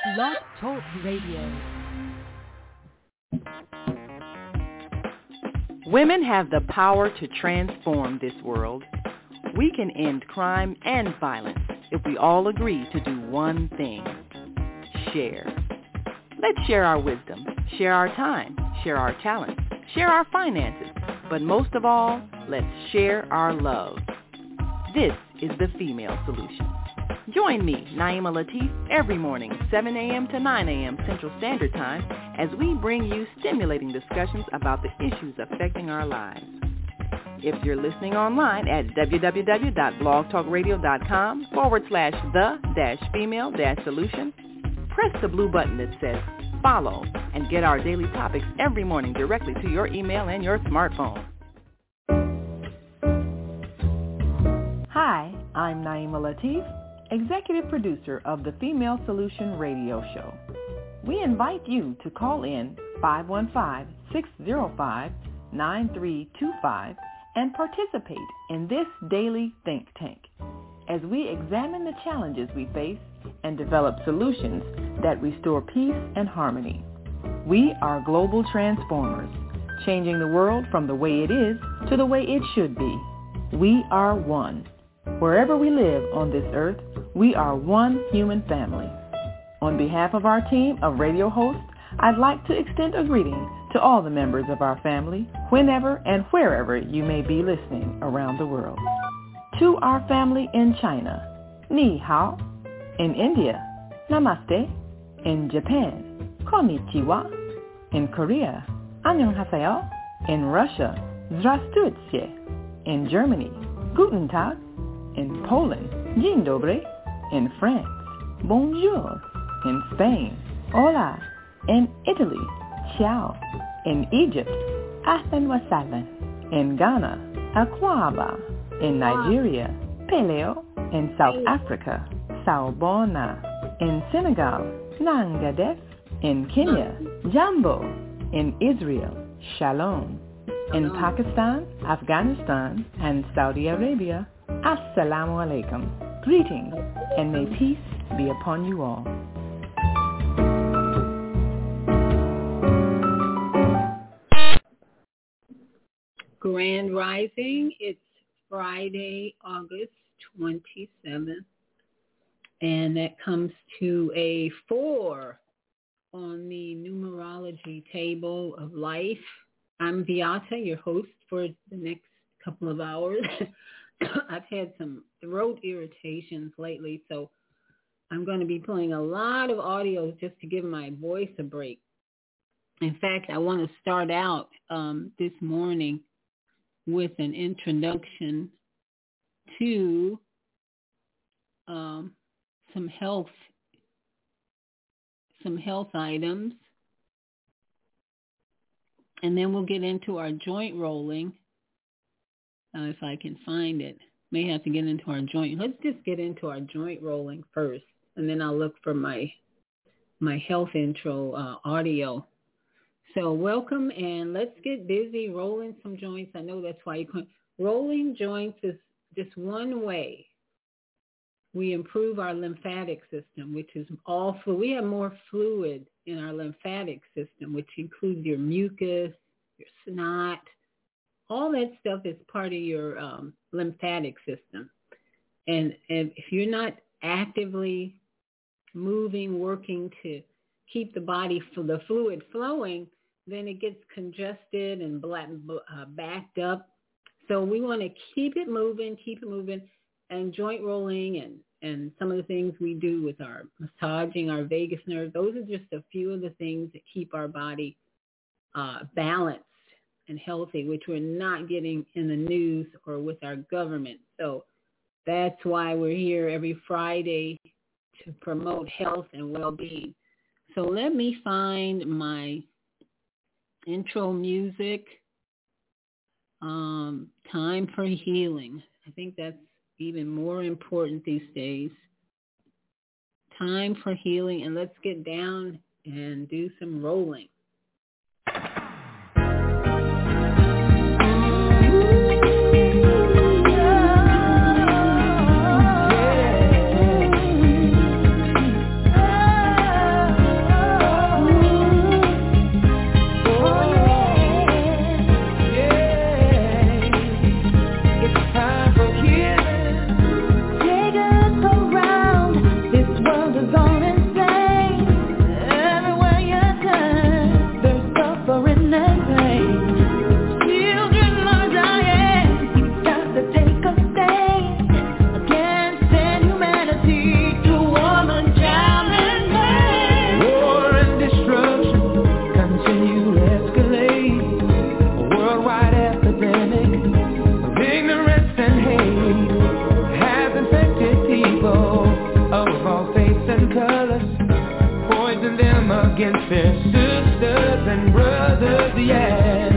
Blog Talk Radio. Women have the power to transform this world. We can end crime and violence if we all agree to do one thing: share. Let's share our wisdom, share our time, share our talent, share our finances, but most of all, let's share our love. This is the Female Solution. Join me, Naima Latif, every morning, 7 a.m. to 9 a.m. Central Standard Time, as we bring you stimulating discussions about the issues affecting our lives. If you're listening online at www.blogtalkradio.com/the-female-solution, press the blue button that says follow and get our daily topics every morning directly to your email and your smartphone. Hi, I'm Naima Latif, Executive Producer of the Female Solution Radio Show. We invite you to call in 515-605-9325 and participate in this daily think tank as we examine the challenges we face and develop solutions that restore peace and harmony. We are global transformers, changing the world from the way it is to the way it should be. We are one. Wherever we live on this earth, we are one human family. On behalf of our team of radio hosts, I'd like to extend a greeting to all the members of our family, whenever and wherever you may be listening around the world. To our family in China, Ni Hao. In India, Namaste. In Japan, Konnichiwa. In Korea, Annyeonghaseyo. In Russia, Здравствуйте. In Germany, Guten Tag. In Poland, Dzień dobry. In France, Bonjour. In Spain, Hola. In Italy, Ciao. In Egypt, Ahlan wa sahlan. In Ghana, Akwaba. In Nigeria, Peleo. In South Africa, Sawubona. In Senegal, Nangadef. In Kenya, Jambo. In Israel, Shalom. In Pakistan, Afghanistan, and Saudi Arabia, Assalamu alaikum. Greetings, and may peace be upon you all. Grand Rising, it's Friday, August 27th, and that comes to a 4 on the numerology table of life. I'm Viata, your host for the next couple of hours. I've had some throat irritations lately, so I'm going to be playing a lot of audio just to give my voice a break. In fact, I want to start out this morning with an introduction to some health items, and then we'll get into our joint rolling. If I can find it, may have to get into our joint. Let's just get into our joint rolling first, and then I'll look for my health intro audio. So welcome, and let's get busy rolling some joints. I know that's why you can't. Rolling joints is just one way we improve our lymphatic system, which is all fluid. We have more fluid in our lymphatic system, which includes your mucus, your snot. All that stuff is part of your lymphatic system. And if you're not actively moving, working to keep the body, the fluid flowing, then it gets congested and backed up. So we want to keep it moving, and joint rolling and some of the things we do with our massaging our vagus nerve. Those are just a few of the things that keep our body balanced and healthy, which we're not getting in the news or with our government. So that's why we're here every Friday to promote health and well-being. So let me find my intro music, Time for Healing. I think that's even more important these days. Time for Healing, and let's get down and do some rolling. against their sisters and brothers, yes.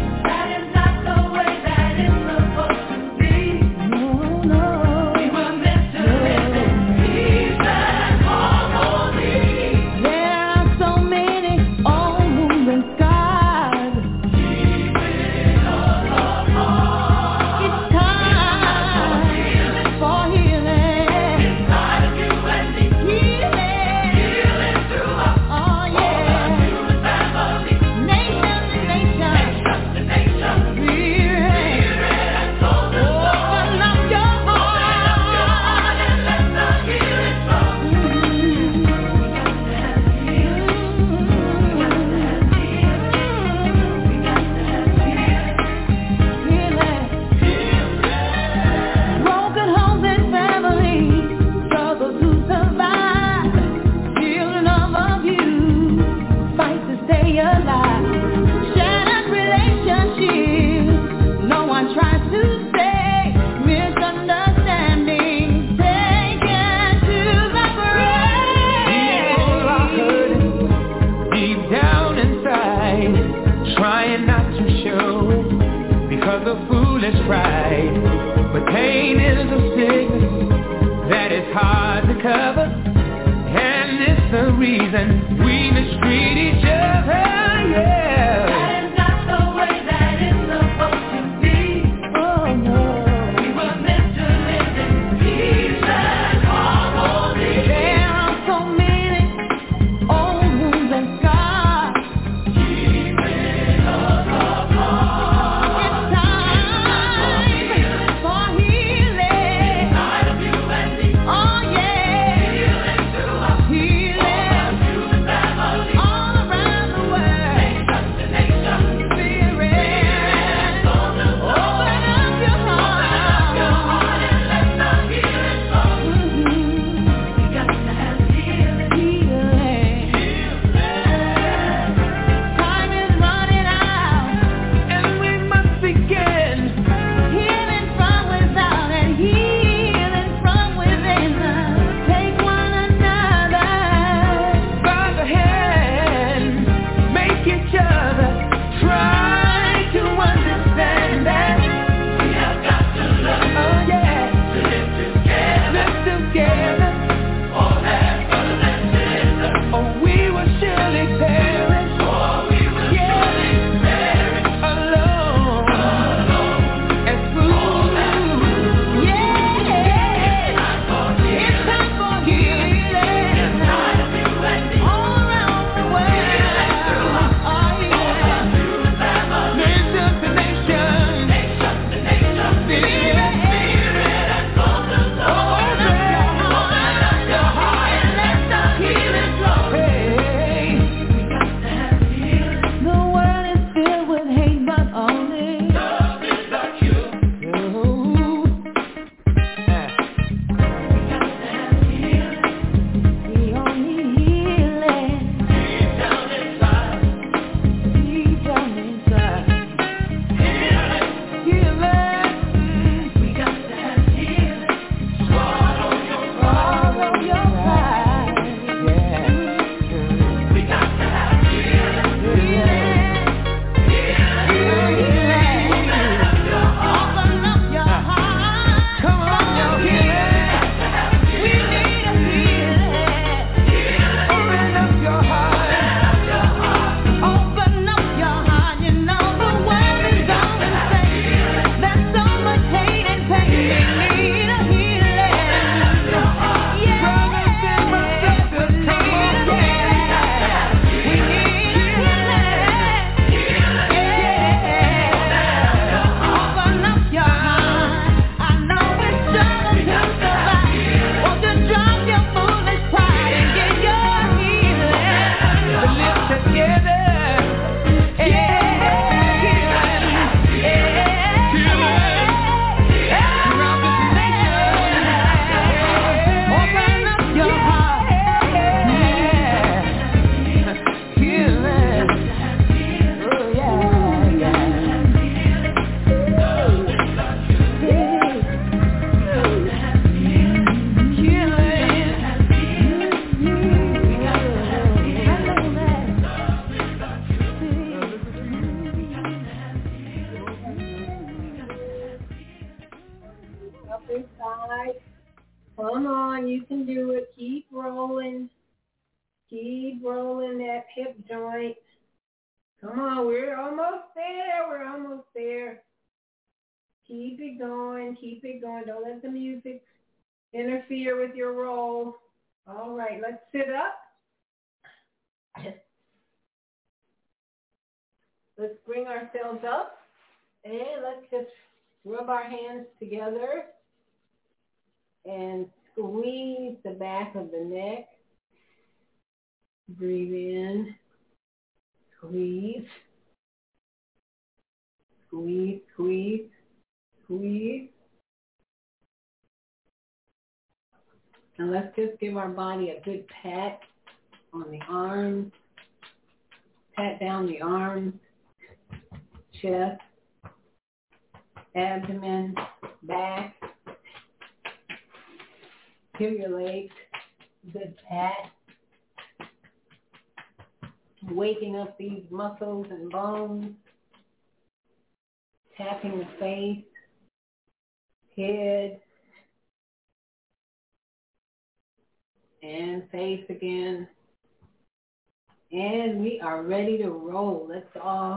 All around the world. Keep rolling that hip joint. Come on, we're almost there. Keep it going. Don't let the music interfere with your roll. All right, let's sit up. Let's bring ourselves up, and let's just rub our hands together and squeeze the back of the neck. Breathe in, squeeze, squeeze, squeeze, squeeze. And let's just give our body a good pat on the arms, pat down the arms, chest, abdomen, back. Give your legs a good pat. Waking up these muscles and bones. Tapping the face, head, and face again. And we are ready to roll. Let's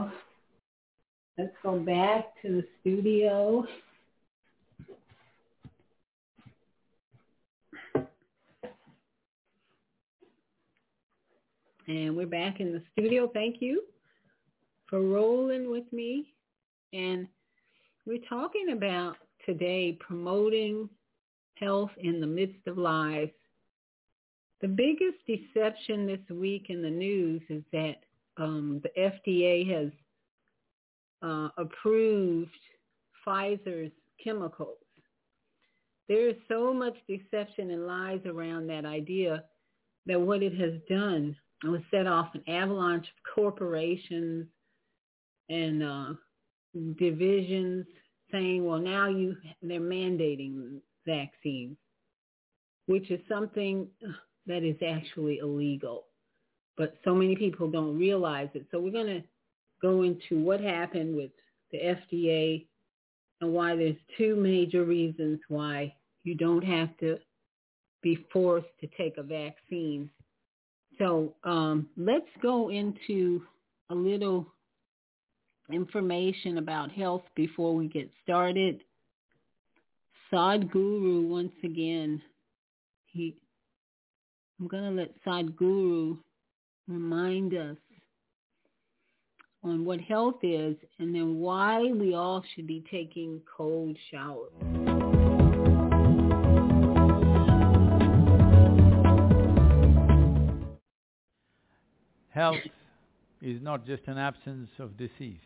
go back to the studio. And we're back in the studio. Thank you for rolling with me. And we're talking about today promoting health in the midst of lies. The biggest deception this week in the news is that the FDA has approved Pfizer's chemicals. There is so much deception and lies around that idea that what it has done was set off an avalanche of corporations and divisions saying, well, now they're mandating vaccines, which is something that is actually illegal. But so many people don't realize it. So we're going to go into what happened with the FDA and why there's two major reasons why you don't have to be forced to take a vaccine. So let's go into a little information about health before we get started. Sadhguru, once again, I'm going to let Sadhguru remind us on what health is and then why we all should be taking cold showers. Health is not just an absence of disease.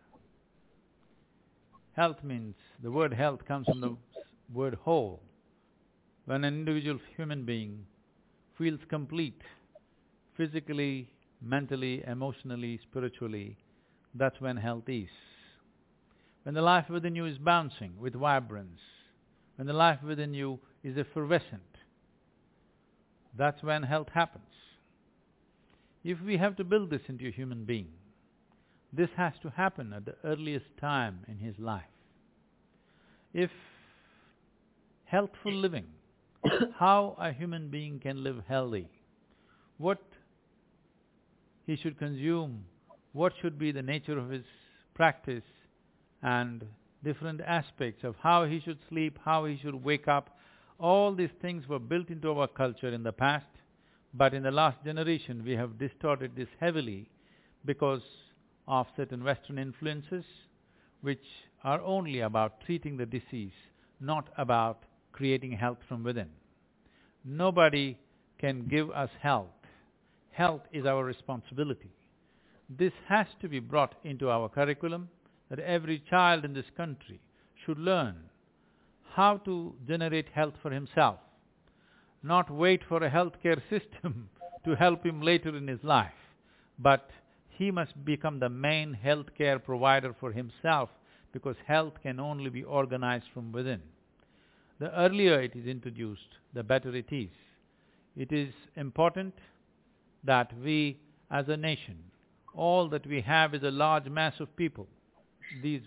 Health means, the word health comes from the word whole. When an individual human being feels complete, physically, mentally, emotionally, spiritually, that's when health is. When the life within you is bouncing with vibrance, when the life within you is effervescent, that's when health happens. If we have to build this into a human being, this has to happen at the earliest time in his life. If healthful living, how a human being can live healthy, what he should consume, what should be the nature of his practice, and different aspects of how he should sleep, how he should wake up, all these things were built into our culture in the past, but in the last generation we have distorted this heavily because of certain Western influences which are only about treating the disease, not about creating health from within. Nobody can give us health. Health is our responsibility. This has to be brought into our curriculum, that every child in this country should learn how to generate health for himself, not wait for a healthcare system to help him later in his life, but he must become the main healthcare provider for himself, because health can only be organized from within. The earlier it is introduced, the better it is. It is important that we as a nation, all that we have is a large mass of people, these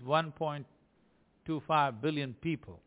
1.25 billion people.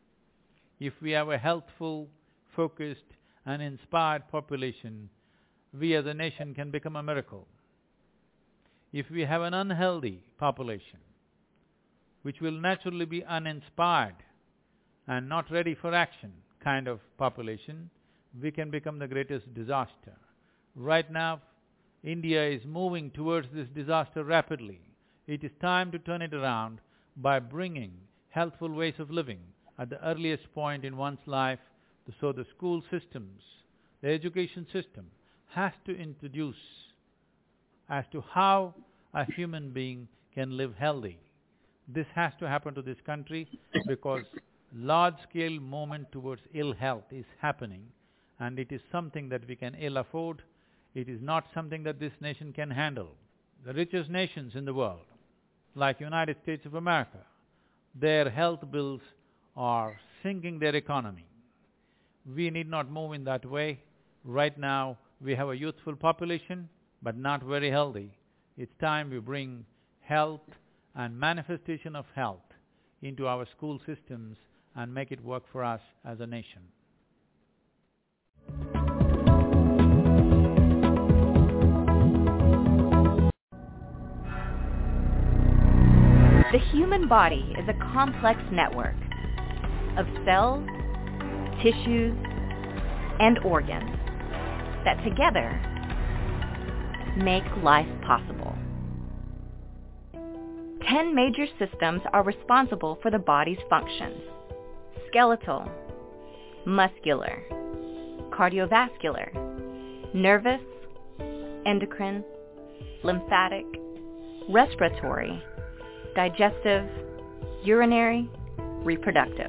If we have a healthful, focused and inspired population, we as a nation can become a miracle. If we have an unhealthy population, which will naturally be uninspired and not ready for action kind of population, we can become the greatest disaster. Right now, India is moving towards this disaster rapidly. It is time to turn it around by bringing healthful ways of living at the earliest point in one's life. So the school systems, the education system has to introduce as to how a human being can live healthy. This has to happen to this country because large-scale movement towards ill health is happening, and it is something that we can ill afford. It is not something that this nation can handle. The richest nations in the world, like United States of America, their health bills are sinking their economy. We need not move in that way. Right now, we have a youthful population, but not very healthy. It's time we bring health and manifestation of health into our school systems and make it work for us as a nation. The human body is a complex network of cells, tissues, and organs that together make life possible. 10 major systems are responsible for the body's functions: skeletal, muscular, cardiovascular, nervous, endocrine, lymphatic, respiratory, digestive, urinary, reproductive.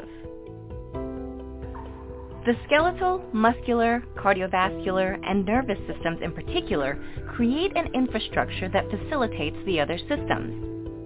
The skeletal, muscular, cardiovascular, and nervous systems in particular create an infrastructure that facilitates the other systems.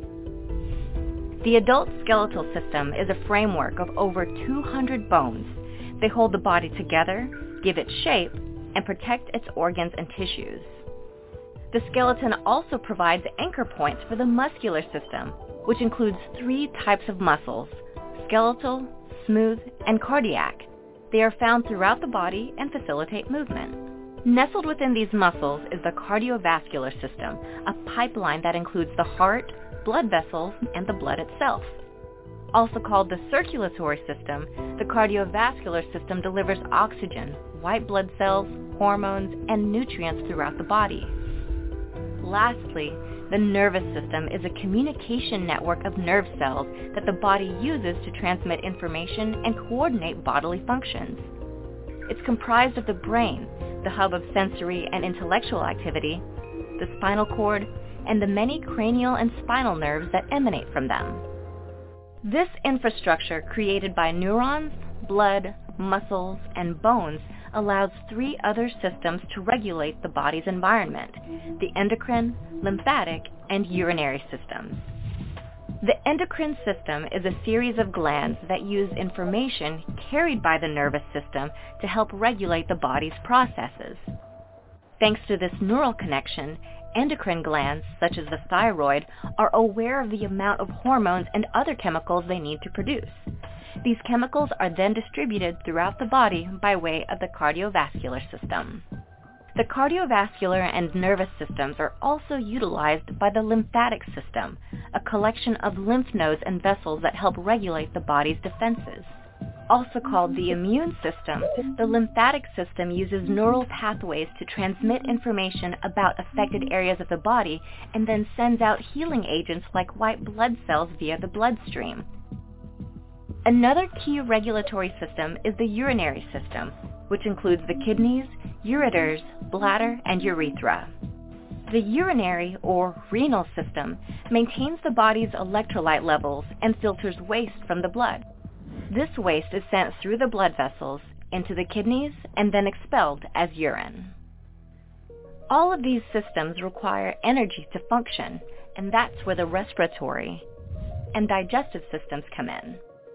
The adult skeletal system is a framework of over 200 bones. They hold the body together, give it shape, and protect its organs and tissues. The skeleton also provides anchor points for the muscular system, which includes 3 types of muscles: skeletal, smooth, and cardiac. They are found throughout the body and facilitate movement. Nestled within these muscles is the cardiovascular system, a pipeline that includes the heart, blood vessels, and the blood itself. Also called the circulatory system, the cardiovascular system delivers oxygen, white blood cells, hormones, and nutrients throughout the body. Lastly, the nervous system is a communication network of nerve cells that the body uses to transmit information and coordinate bodily functions. It's comprised of the brain, the hub of sensory and intellectual activity, the spinal cord, and the many cranial and spinal nerves that emanate from them. This infrastructure, created by neurons, blood, muscles, and bones, allows 3 other systems to regulate the body's environment: the endocrine, lymphatic, and urinary systems. The endocrine system is a series of glands that use information carried by the nervous system to help regulate the body's processes. Thanks to this neural connection, endocrine glands, such as the thyroid, are aware of the amount of hormones and other chemicals they need to produce. These chemicals are then distributed throughout the body by way of the cardiovascular system. The cardiovascular and nervous systems are also utilized by the lymphatic system, a collection of lymph nodes and vessels that help regulate the body's defenses. Also called the immune system, the lymphatic system uses neural pathways to transmit information about affected areas of the body and then sends out healing agents like white blood cells via the bloodstream. Another key regulatory system is the urinary system, which includes the kidneys, ureters, bladder, and urethra. The urinary or renal system maintains the body's electrolyte levels and filters waste from the blood. This waste is sent through the blood vessels into the kidneys and then expelled as urine. All of these systems require energy to function, and that's where the respiratory and digestive systems come in.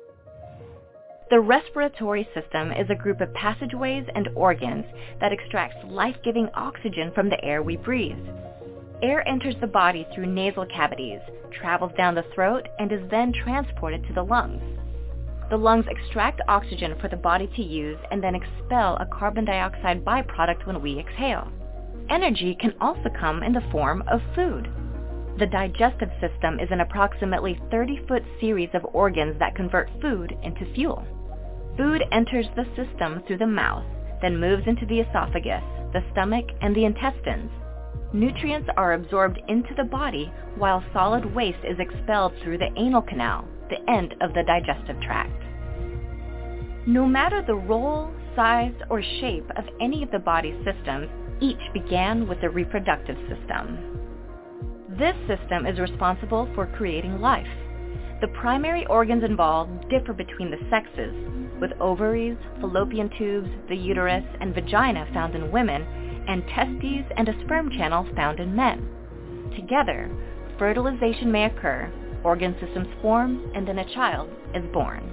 The respiratory system is a group of passageways and organs that extracts life-giving oxygen from the air we breathe. Air enters the body through nasal cavities, travels down the throat, and is then transported to the lungs. The lungs extract oxygen for the body to use and then expel a carbon dioxide byproduct when we exhale. Energy can also come in the form of food. The digestive system is an approximately 30-foot series of organs that convert food into fuel. Food enters the system through the mouth, then moves into the esophagus, the stomach, and the intestines. Nutrients are absorbed into the body while solid waste is expelled through the anal canal, the end of the digestive tract. No matter the role, size, or shape of any of the body's systems, each began with the reproductive system. This system is responsible for creating life. The primary organs involved differ between the sexes, with ovaries, fallopian tubes, the uterus, and vagina found in women, and testes and a sperm channel found in men. Together, fertilization may occur, organ systems form, and then a child is born.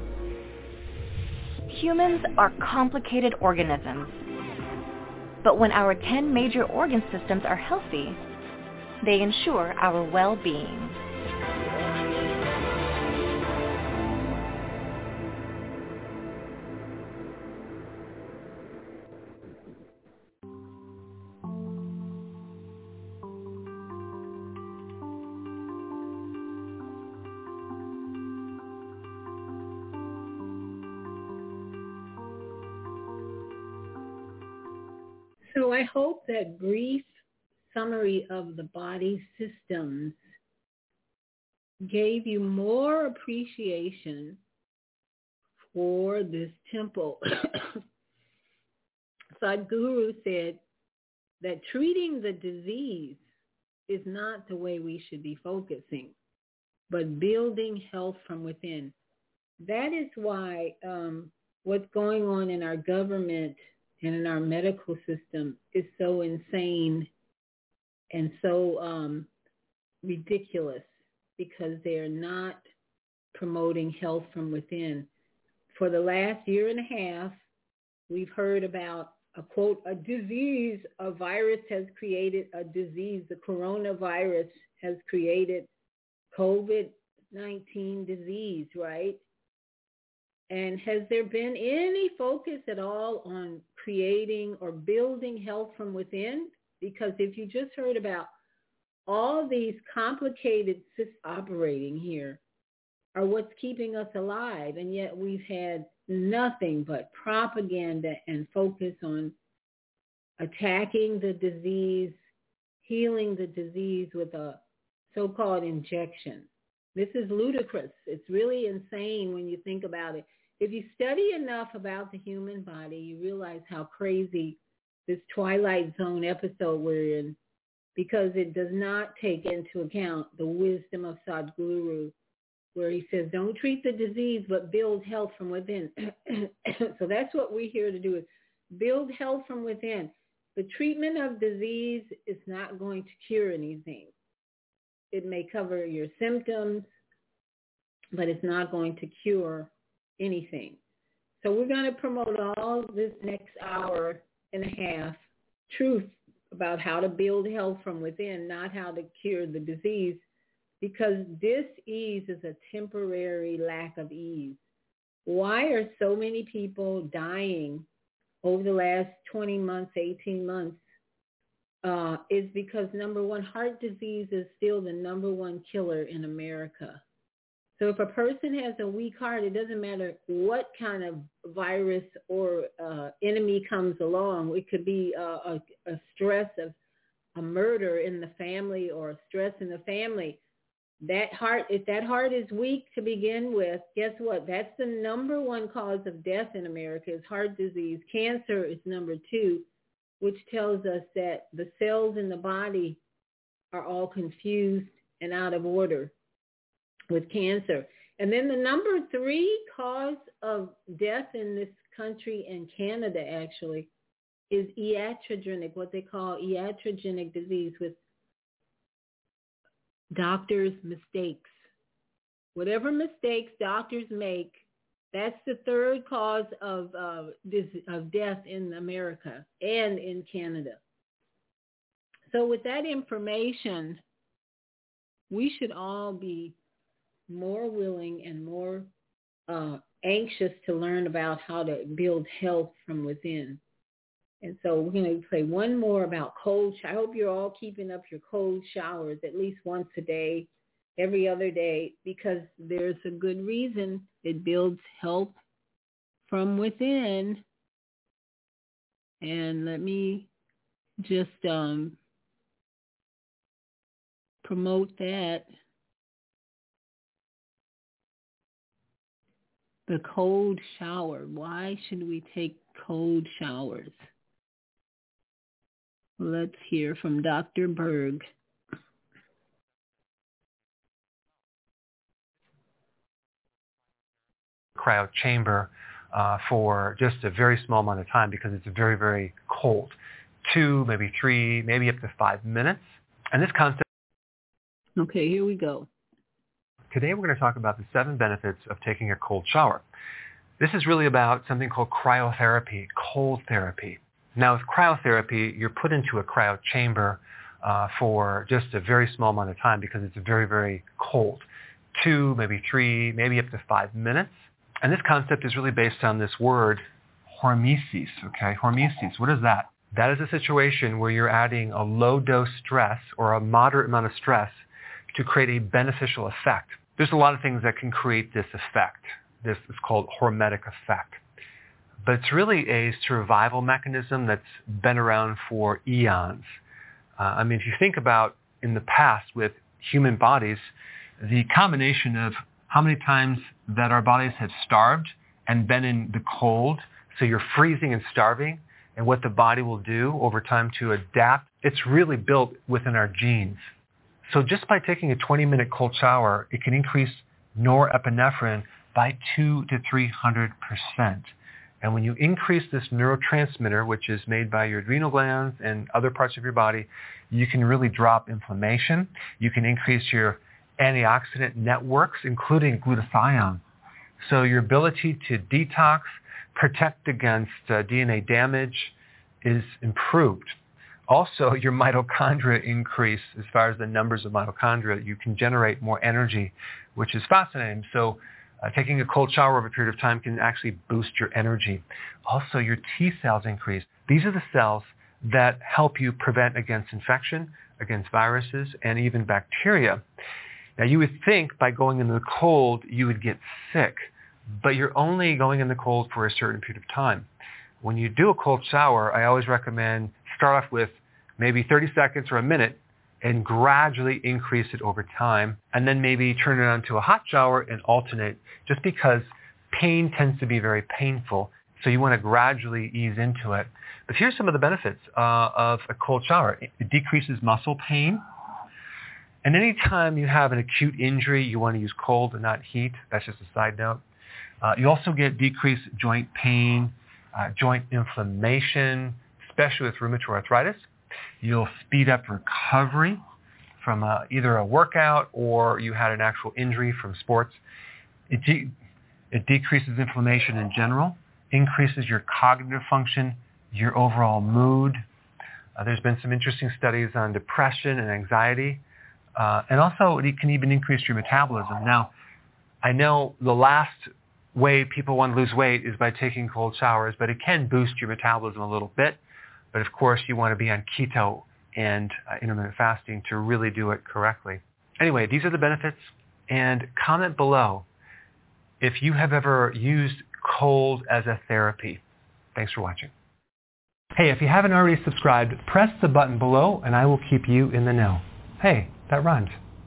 Humans are complicated organisms, but when our 10 major organ systems are healthy, they ensure our well-being. So I hope that brief summary of the body systems gave you more appreciation for this temple. Sadhguru said that treating the disease is not the way we should be focusing, but building health from within. That is why what's going on in our government and in our medical system is so insane and so ridiculous, because they're not promoting health from within. For the last year and a half, we've heard about a quote, a disease, a virus has created a disease. The coronavirus has created COVID-19 disease, right? And has there been any focus at all on creating or building health from within? Because if you just heard about all these complicated systems operating here are what's keeping us alive, and yet we've had nothing but propaganda and focus on attacking the disease, healing the disease with a so-called injection. This is ludicrous. It's really insane when you think about it. If you study enough about the human body, you realize how crazy this Twilight Zone episode we're in, because it does not take into account the wisdom of Sadhguru, where he says, don't treat the disease, but build health from within. So that's what we're here to do, is build health from within. The treatment of disease is not going to cure anything. It may cover your symptoms, but it's not going to cure anything. So we're going to promote all this next hour and a half truth about how to build health from within, not how to cure the disease, because dis-ease is a temporary lack of ease. Why are so many people dying over the last 20 months, 18 months? Is because, number one, heart disease is still the number one killer in America. So if a person has a weak heart, it doesn't matter what kind of virus or enemy comes along. It could be a stress of a murder in the family or a stress in the family. That heart, if that heart is weak to begin with, guess what? That's the number one cause of death in America, is heart disease. Cancer is number two, which tells us that the cells in the body are all confused and out of order with cancer. And then the number three cause of death in this country and Canada actually is iatrogenic, what they call iatrogenic disease, with doctors' mistakes. Whatever mistakes doctors make, that's the third cause of death in America and in Canada. So with that information, we should all be more willing and more anxious to learn about how to build health from within. And so we're going to play one more about cold. I hope you're all keeping up your cold showers at least once a day, every other day, because there's a good reason. It builds health from within. And let me just promote that. The cold shower. Why should we take cold showers? Let's hear from Dr. Berg. Cryo chamber for just a very small amount of time because it's very, very cold. 2, maybe 3, maybe up to 5 minutes. And this concept. Okay, here we go. Today we're going to talk about the 7 benefits of taking a cold shower. This is really about something called cryotherapy, cold therapy. Now with cryotherapy, you're put into a cryo chamber for just a very small amount of time because it's very, very cold. 2, maybe 3, maybe up to 5 minutes. And this concept is really based on this word, hormesis, okay? Hormesis, what is that? That is a situation where you're adding a low dose stress or a moderate amount of stress to create a beneficial effect. There's a lot of things that can create this effect. This is called hormetic effect. But it's really a survival mechanism that's been around for eons. I mean, if you think about in the past with human bodies, the combination of how many times that our bodies have starved and been in the cold, so you're freezing and starving, and what the body will do over time to adapt, it's really built within our genes. So just by taking a 20-minute cold shower, it can increase norepinephrine by 200 to 300%. And when you increase this neurotransmitter, which is made by your adrenal glands and other parts of your body, you can really drop inflammation. You can increase your antioxidant networks, including glutathione. So your ability to detox, protect against DNA damage is improved. Also, your mitochondria increase as far as the numbers of mitochondria. You can generate more energy, which is fascinating. So taking a cold shower over a period of time can actually boost your energy. Also, your T cells increase. These are the cells that help you prevent against infection, against viruses, and even bacteria. Now, you would think by going in the cold, you would get sick, but you're only going in the cold for a certain period of time. When you do a cold shower, I always recommend start off with maybe 30 seconds or a minute and gradually increase it over time, and then maybe turn it on to a hot shower and alternate, just because pain tends to be very painful, so you want to gradually ease into it. But here's some of the benefits of a cold shower. It decreases muscle pain. And anytime you have an acute injury, you want to use cold and not heat. That's just a side note. You also get decreased joint pain, joint inflammation, especially with rheumatoid arthritis. You'll speed up recovery from either a workout or you had an actual injury from sports. It decreases inflammation in general, increases your cognitive function, your overall mood. There's been some interesting studies on depression and anxiety. And also, it can even increase your metabolism. Now, I know the last way people want to lose weight is by taking cold showers, but it can boost your metabolism a little bit. But of course, you want to be on keto and intermittent fasting to really do it correctly. Anyway, these are the benefits. And comment below if you have ever used cold as a therapy. Thanks for watching. Hey, if you haven't already subscribed, press the button below and I will keep you in the know. Hey, that rhymed.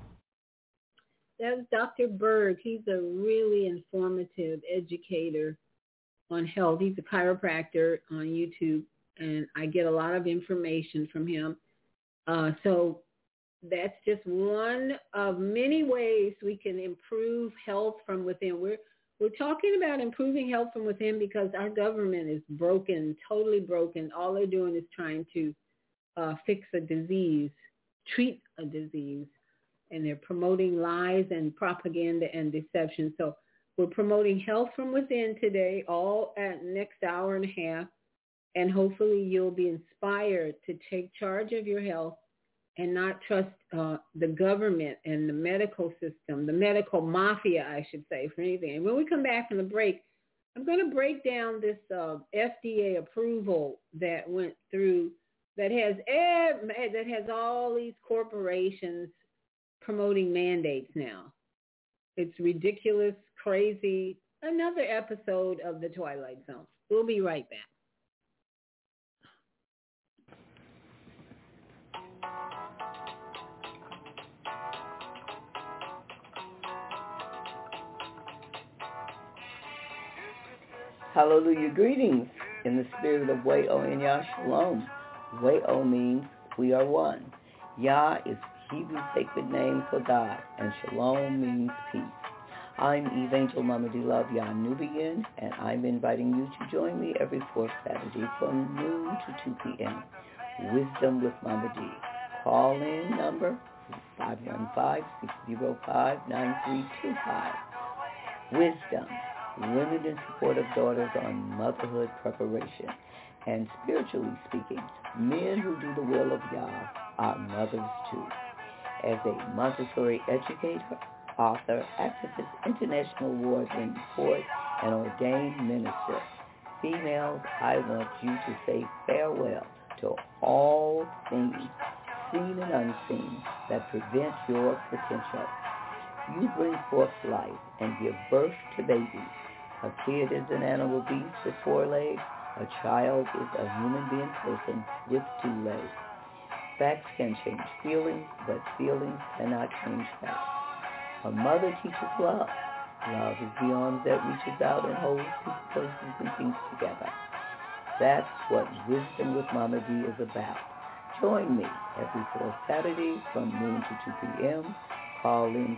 That's Dr. Berg. He's a really informative educator on health. He's a chiropractor on YouTube, and I get a lot of information from him. So that's just one of many ways we can improve health from within. We're talking about improving health from within because our government is broken, totally broken. All they're doing is trying to fix a disease, treat a disease, and they're promoting lies and propaganda and deception. So we're promoting health from within today, all at next hour and a half, and hopefully you'll be inspired to take charge of your health and not trust the government and the medical system, the medical mafia, I should say, for anything. And when we come back from the break, I'm going to break down this FDA approval that went through that has all these corporations promoting mandates now. It's ridiculous, crazy. Another episode of The Twilight Zone. We'll be right back. Hallelujah. Greetings in the spirit of Way-O and Yah Shalom. Way-O means we are one. Yah is Hebrew sacred name for God, and Shalom means peace. I'm Evangel Mama D Love Yah Nubian, and I'm inviting you to join me every fourth Saturday from noon to 2 p.m. Wisdom with Mama D. Call-in number 515-605-9325. Wisdom. Women in support of daughters on motherhood preparation. And spiritually speaking, men who do the will of Yah are mothers too. As a Montessori educator, author, activist, international award-winning poet, and ordained minister, females, I want you to say farewell to all things, seen and unseen, that prevent your potential. You bring forth life and give birth to babies. A kid is an animal beast with 4 legs. A child is a human being person with 2 legs. Facts can change feelings, but feelings cannot change facts. A mother teaches love. Love is the arm that reaches out and holds people, places, and things together. That's what Wisdom with Mama D is about. Join me every fourth Saturday from noon to 2 p.m. Call in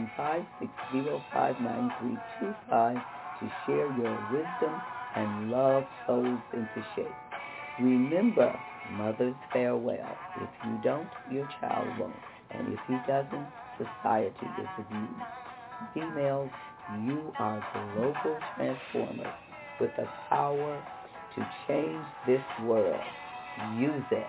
515-605-9325 to share your wisdom and love souls into shape. Remember, mother's farewell. If you don't, your child won't. And if he doesn't, society is abused. Females, you are global transformers with the power to change this world. Use it.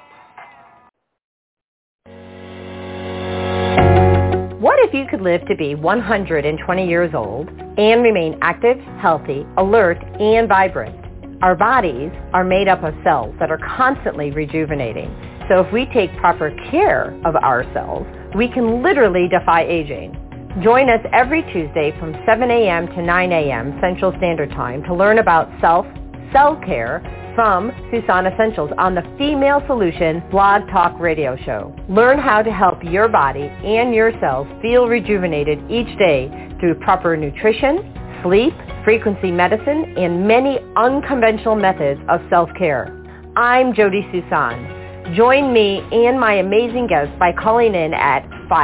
What if you could live to be 120 years old and remain active, healthy, alert, and vibrant? Our bodies are made up of cells that are constantly rejuvenating. So if we take proper care of ourselves, we can literally defy aging. Join us every Tuesday from 7 a.m. to 9 a.m. Central Standard Time to learn about self-care from Susan Essentials on the Female Solution Blog Talk Radio Show. Learn how to help your body and your cells feel rejuvenated each day through proper nutrition, sleep, frequency medicine, and many unconventional methods of self-care. I'm Jody Susan. Join me and my amazing guests by calling in at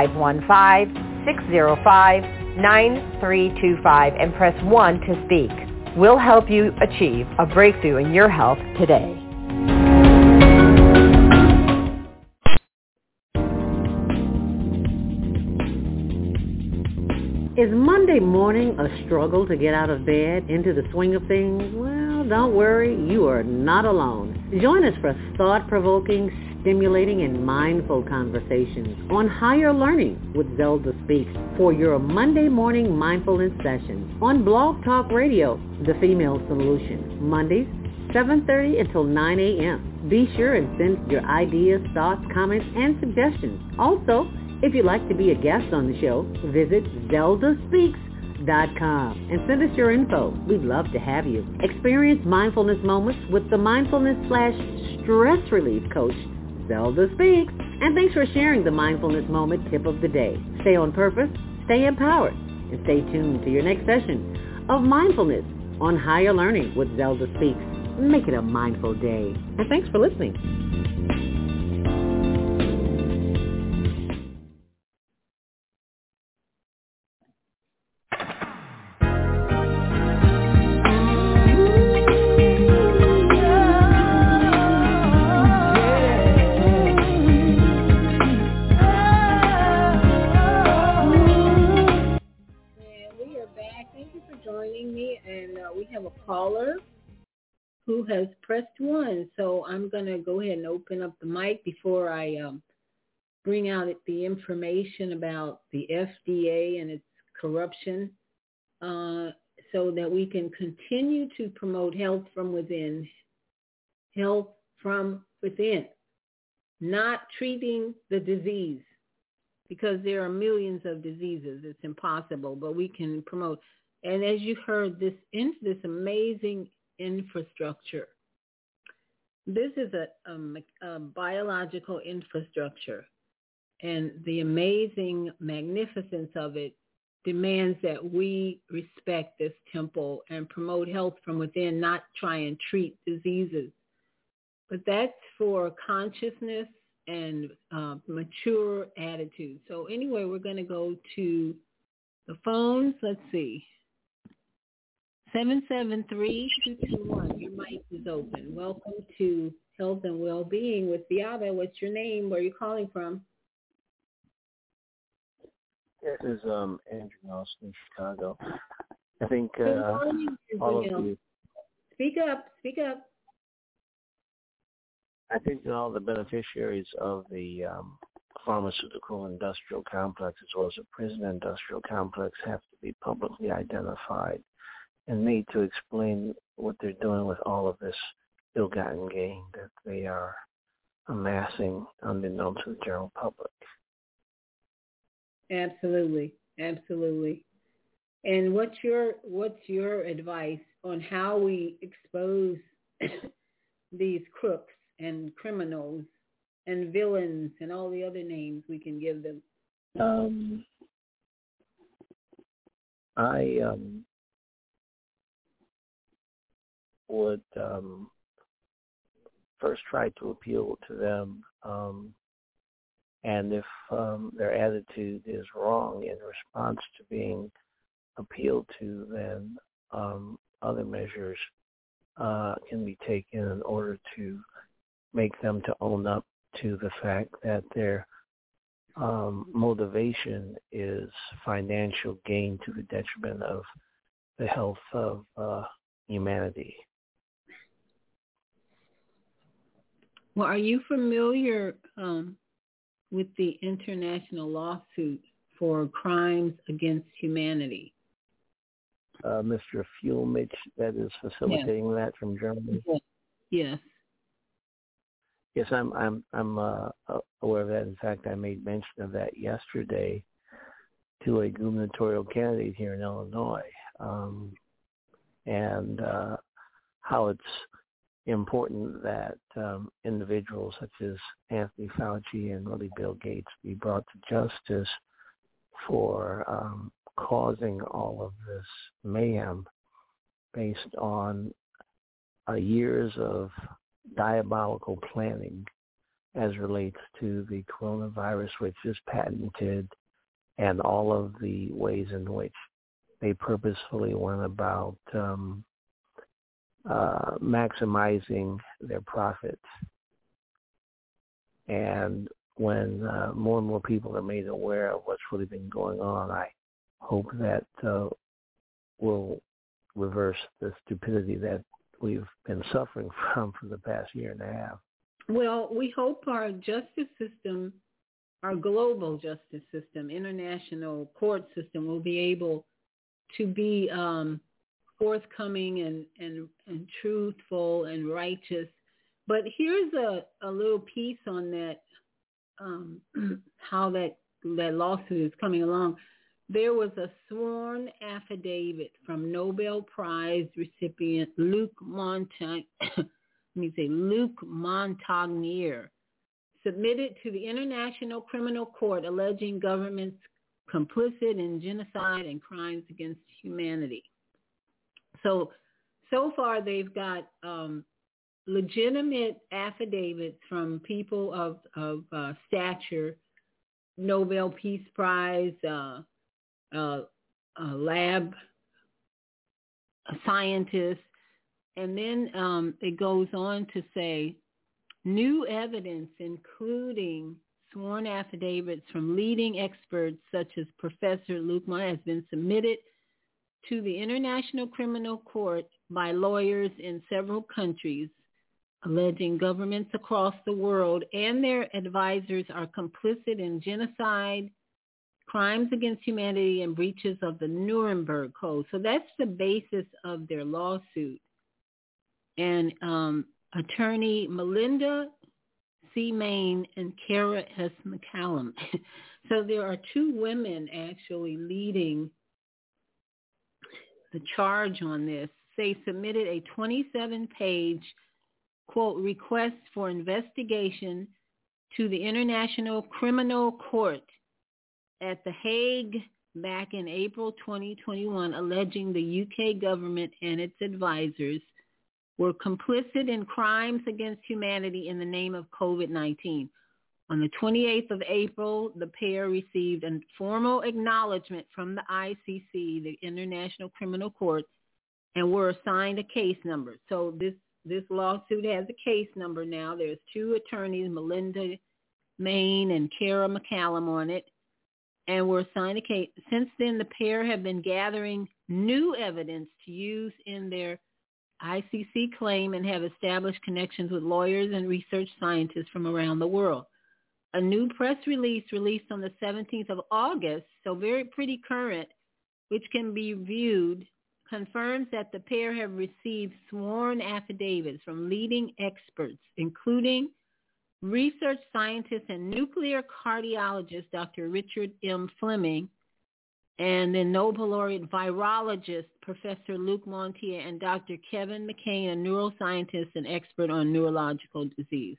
515-605-9325 and press 1 to speak. We'll help you achieve a breakthrough in your health today. Is Monday morning a struggle to get out of bed, into the swing of things? Well, don't worry, you are not alone. Join us for thought-provoking, stimulating, and mindful conversations on higher learning with Zelda Speaks for your Monday morning mindfulness sessions on Blog Talk Radio, The Female Solution, Mondays, 7:30 until 9 a.m. Be sure and send your ideas, thoughts, comments, and suggestions. Also, if you'd like to be a guest on the show, visit ZeldaSpeaks.com and send us your info. We'd love to have you. Experience mindfulness moments with the mindfulness/stress relief coach, Zelda Speaks. And thanks for sharing the mindfulness moment tip of the day. Stay on purpose, stay empowered, and stay tuned to your next session of Mindfulness on Higher Learning with Zelda Speaks. Make it a mindful day. And thanks for listening. Who has pressed 1. So I'm going to go ahead and open up the mic before I bring out the information about the FDA and its corruption. So so that we can continue to promote health from within. Health from within. Not treating the disease, because there are millions of diseases. It's impossible, but we can promote. And as you heard, this amazing infrastructure. This is a biological infrastructure, and the amazing magnificence of it demands that we respect this temple and promote health from within, not try and treat diseases. But that's for consciousness and mature attitude. So anyway, we're going to go to the phones. Let's see. 773-221. Your mic is open. Welcome to Health and Wellbeing with Beata. What's your name? Where are you calling from? This is Andrew Nelson in Chicago. I think all of you. Speak up. I think that all the beneficiaries of the pharmaceutical industrial complex as well as the prison industrial complex have to be publicly identified and made to explain what they're doing with all of this ill-gotten gain that they are amassing unbeknown to the general public. Absolutely. And what's your advice on how we expose these crooks and criminals and villains and all the other names we can give them? I would first try to appeal to them, and if their attitude is wrong in response to being appealed to, then other measures can be taken in order to make them to own up to the fact that their motivation is financial gain to the detriment of the health of humanity. Well, are you familiar with the international lawsuit for crimes against humanity? Mr. Fuelmich, that is facilitating that from Germany. Yes. Yes, I'm aware of that. In fact, I made mention of that yesterday to a gubernatorial candidate here in Illinois, and how it's important that individuals such as Anthony Fauci and really Bill Gates be brought to justice for causing all of this mayhem based on years of diabolical planning as relates to the coronavirus, which is patented, and all of the ways in which they purposefully went about maximizing their profits. And when more and more people are made aware of what's really been going on, I hope that will reverse the stupidity that we've been suffering from for the past year and a half. Well, we hope our justice system, our global justice system, international court system will be able to be forthcoming and truthful and righteous. But here's a little piece on that, how that lawsuit is coming along. There was a sworn affidavit from Nobel Prize recipient Luc Montagnier, submitted to the International Criminal Court alleging governments complicit in genocide and crimes against humanity. So far they've got legitimate affidavits from people of stature, Nobel Peace Prize, lab scientists, and then it goes on to say new evidence, including sworn affidavits from leading experts such as Professor Luc Montagnier, has been submitted to the International Criminal Court by lawyers in several countries, alleging governments across the world and their advisors are complicit in genocide, crimes against humanity and breaches of the Nuremberg Code. So that's the basis of their lawsuit. And attorney Melinda C. Main and Kara S. McCallum. So there are two women actually leading the charge on this. They submitted a 27-page, quote, request for investigation to the International Criminal Court at The Hague back in April 2021, alleging the UK government and its advisors were complicit in crimes against humanity in the name of COVID-19. On the 28th of April, the pair received a formal acknowledgement from the ICC, the International Criminal Court, and were assigned a case number. So this lawsuit has a case number now. There's two attorneys, Melinda Main and Kara McCallum, on it, and were assigned a case. Since then, the pair have been gathering new evidence to use in their ICC claim and have established connections with lawyers and research scientists from around the world. A new press release released on the 17th of August, so pretty current, which can be viewed, confirms that the pair have received sworn affidavits from leading experts, including research scientist and nuclear cardiologist Dr. Richard M. Fleming, and then Nobel laureate virologist Professor Luc Montagnier, and Dr. Kevin McCain, a neuroscientist and expert on neurological disease.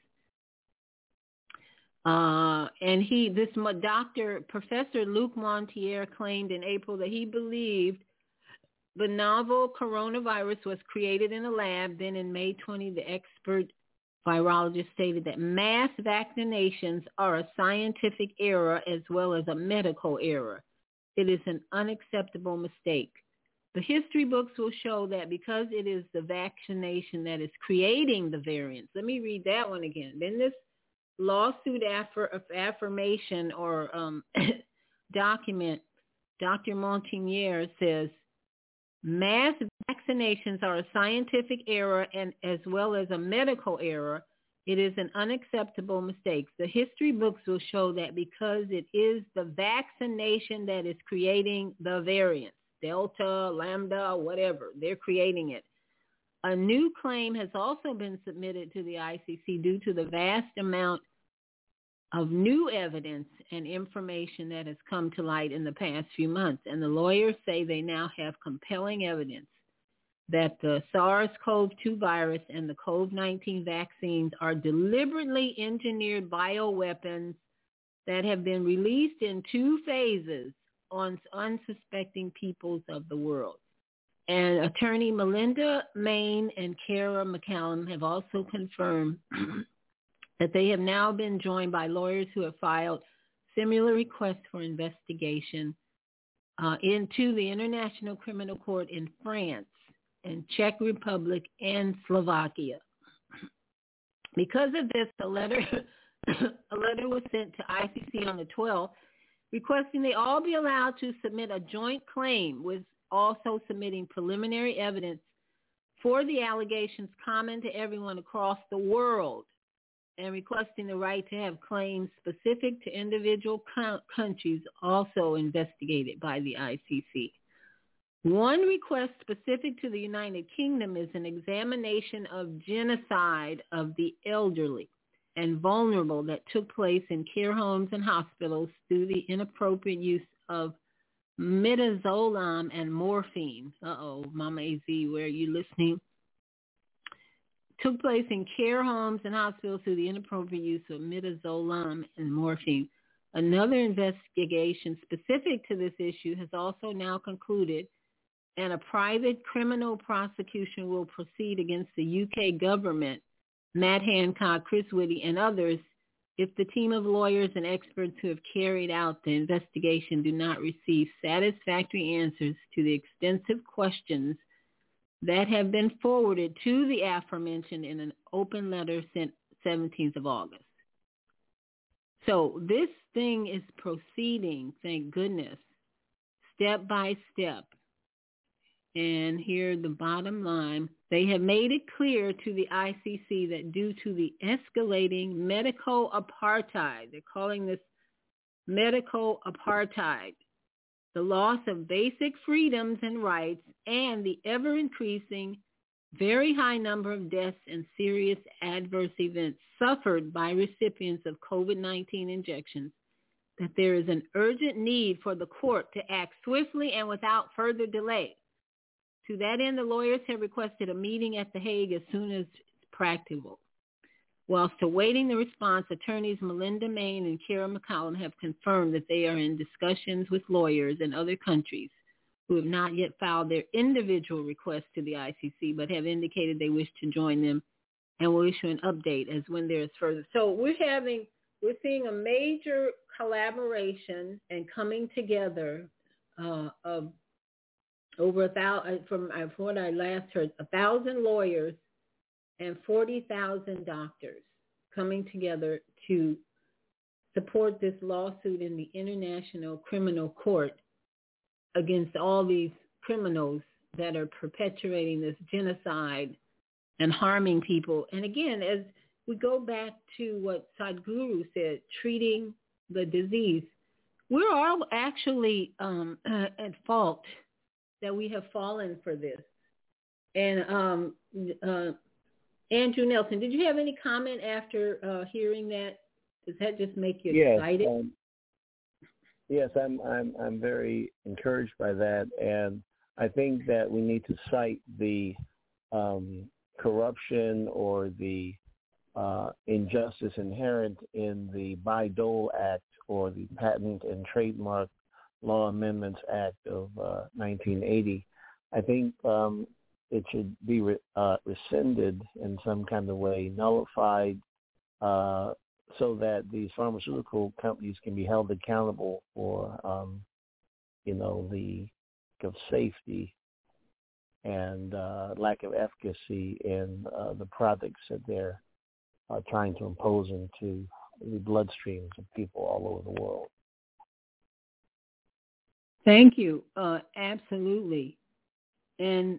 Professor Luc Montagnier claimed in April that he believed the novel coronavirus was created in a lab. Then in May 20, the expert virologist stated that mass vaccinations are a scientific error as well as a medical error. It is an unacceptable mistake. The history books will show that because it is the vaccination that is creating the variants. Let me read that one again. Then this lawsuit affirmation or document, Dr. Montagnier says, mass vaccinations are a scientific error and as well as a medical error. It is an unacceptable mistake. The history books will show that because it is the vaccination that is creating the variants, Delta, Lambda, whatever, they're creating it. A new claim has also been submitted to the ICC due to the vast amount of new evidence and information that has come to light in the past few months. And the lawyers say they now have compelling evidence that the SARS-CoV-2 virus and the COVID-19 vaccines are deliberately engineered bioweapons that have been released in two phases on unsuspecting peoples of the world. And attorney Melinda Main and Kara McCallum have also confirmed that they have now been joined by lawyers who have filed similar requests for investigation into the International Criminal Court in France and Czech Republic and Slovakia. Because of this, a letter was sent to ICC on the 12th requesting they all be allowed to submit a joint claim with also submitting preliminary evidence for the allegations common to everyone across the world and requesting the right to have claims specific to individual countries also investigated by the ICC. One request specific to the United Kingdom is an examination of genocide of the elderly and vulnerable that took place in care homes and hospitals through the inappropriate use of midazolam and morphine. Mama AZ, where are you listening? Took place in care homes and hospitals through the inappropriate use of midazolam and morphine. Another investigation specific to this issue has also now concluded, and a private criminal prosecution will proceed against the UK government, Matt Hancock, Chris Whitty, and others if the team of lawyers and experts who have carried out the investigation do not receive satisfactory answers to the extensive questions that have been forwarded to the aforementioned in an open letter sent 17th of August. So this thing is proceeding, thank goodness, step by step. And here the bottom line, they have made it clear to the ICC that due to the escalating medical apartheid, they're calling this medical apartheid, the loss of basic freedoms and rights, and the ever-increasing, very high number of deaths and serious adverse events suffered by recipients of COVID-19 injections, that there is an urgent need for the court to act swiftly and without further delay. To that end, the lawyers have requested a meeting at The Hague as soon as practicable. Whilst awaiting the response, attorneys Melinda Main and Kara McCollum have confirmed that they are in discussions with lawyers in other countries who have not yet filed their individual requests to the ICC, but have indicated they wish to join them, and will issue an update as when there is further. So we're seeing a major collaboration and coming together of over 1,000, from what I last heard, 1,000 lawyers and 40,000 doctors coming together to support this lawsuit in the International Criminal Court against all these criminals that are perpetuating this genocide and harming people. And again, as we go back to what Sadhguru said, treating the disease, we're all actually at fault that we have fallen for this. And Andrew Nelson, did you have any comment after hearing that? Does that just make you excited? Yes, I'm very encouraged by that, and I think that we need to cite the corruption or the injustice inherent in the Bayh-Dole Act or the Patent and Trademark Law Amendments Act of 1980. I think it should be rescinded in some kind of way, nullified, so that these pharmaceutical companies can be held accountable for, the lack of safety and lack of efficacy in the products that they're trying to impose into the bloodstreams of people all over the world. Thank you. Absolutely. And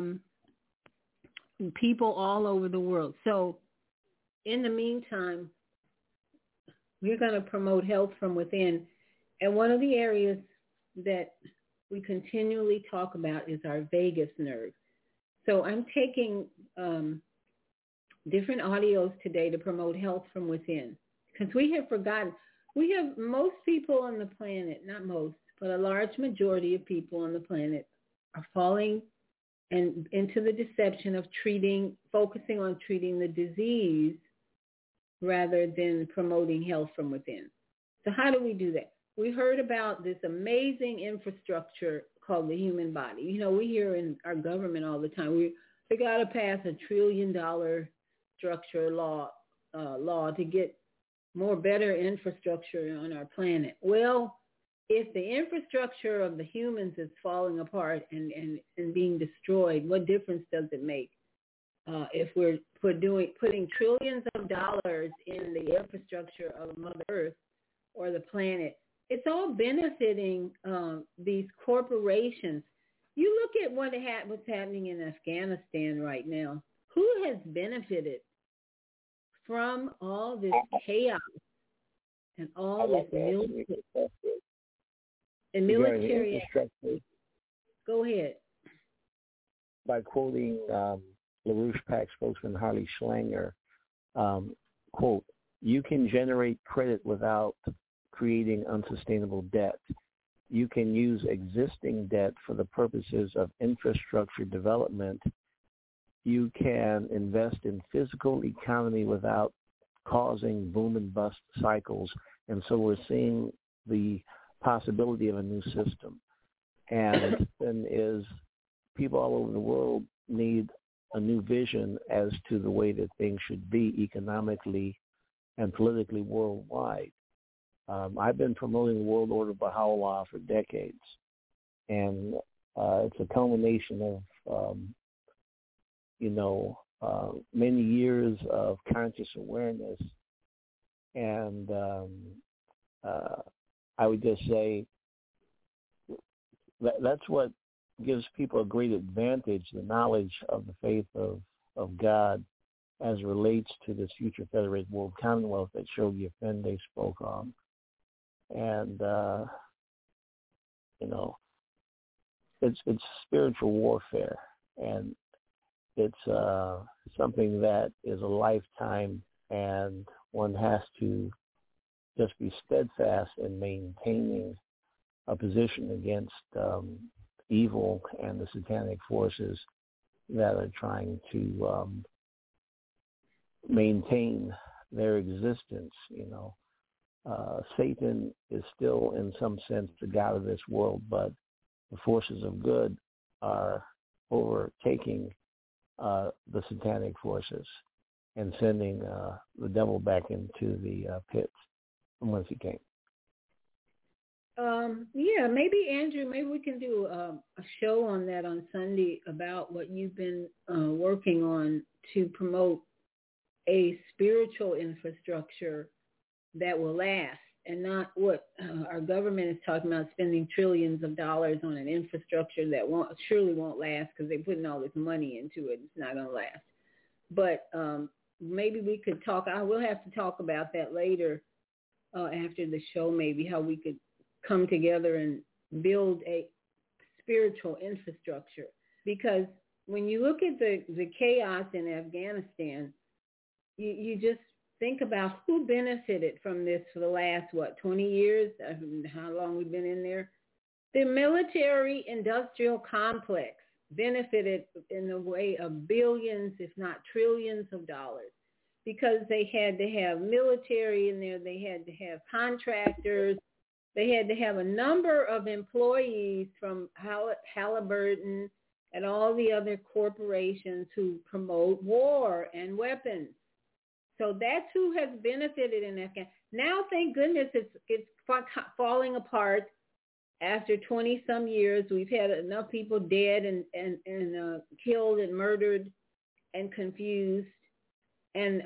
people all over the world. So in the meantime, we're going to promote health from within. And one of the areas that we continually talk about is our vagus nerve. So I'm taking different audios today to promote health from within, because we have forgotten. We have most people on the planet, not most, but a large majority of people on the planet are falling and into the deception of focusing on treating the disease rather than promoting health from within. So how do we do that? We heard about this amazing infrastructure called the human body. We hear in our government all the time, they got to pass $1 trillion structure law to get better infrastructure on our planet. Well, if the infrastructure of the humans is falling apart and being destroyed, what difference does it make? If we're putting trillions of dollars in the infrastructure of Mother Earth or the planet, it's all benefiting these corporations. You look at what's happening in Afghanistan right now. Who has benefited from all this chaos and all this military? Go ahead. By quoting LaRouche PAC spokesman Harley Schlanger, quote, "You can generate credit without creating unsustainable debt. You can use existing debt for the purposes of infrastructure development. You can invest in physical economy without causing boom and bust cycles." And so we're seeing the possibility of a new system. And then people all over the world need a new vision as to the way that things should be economically and politically worldwide. I've been promoting the World Order Baha'u'llah for decades, and it's a culmination of, many years of conscious awareness. And I would just say that's what gives people a great advantage, the knowledge of the faith of God as it relates to this future federated world commonwealth that Shoghi Effendi spoke on. And, it's spiritual warfare, and it's something that is a lifetime, and one has to just be steadfast in maintaining a position against evil and the satanic forces that are trying to maintain their existence. Satan is still, in some sense, the god of this world, but the forces of good are overtaking the satanic forces and sending the devil back into the pits from whence he came. Maybe Andrew, maybe we can do a show on that on Sunday about what you've been working on to promote a spiritual infrastructure that will last, and not what our government is talking about, spending trillions of dollars on an infrastructure that surely won't last because they're putting all this money into it. It's not going to last. But maybe we could talk. I will have to talk about that later after the show, maybe how we could come together and build a spiritual infrastructure. Because when you look at the chaos in Afghanistan, you just think about who benefited from this for the last, 20 years, how long we've been in there. The military industrial complex benefited in the way of billions, if not trillions of dollars, because they had to have military in there, they had to have contractors, they had to have a number of employees from Halliburton and all the other corporations who promote war and weapons. So that's who has benefited in Afghanistan. Now, thank goodness, it's falling apart. After 20-some years, we've had enough people dead and killed and murdered and confused and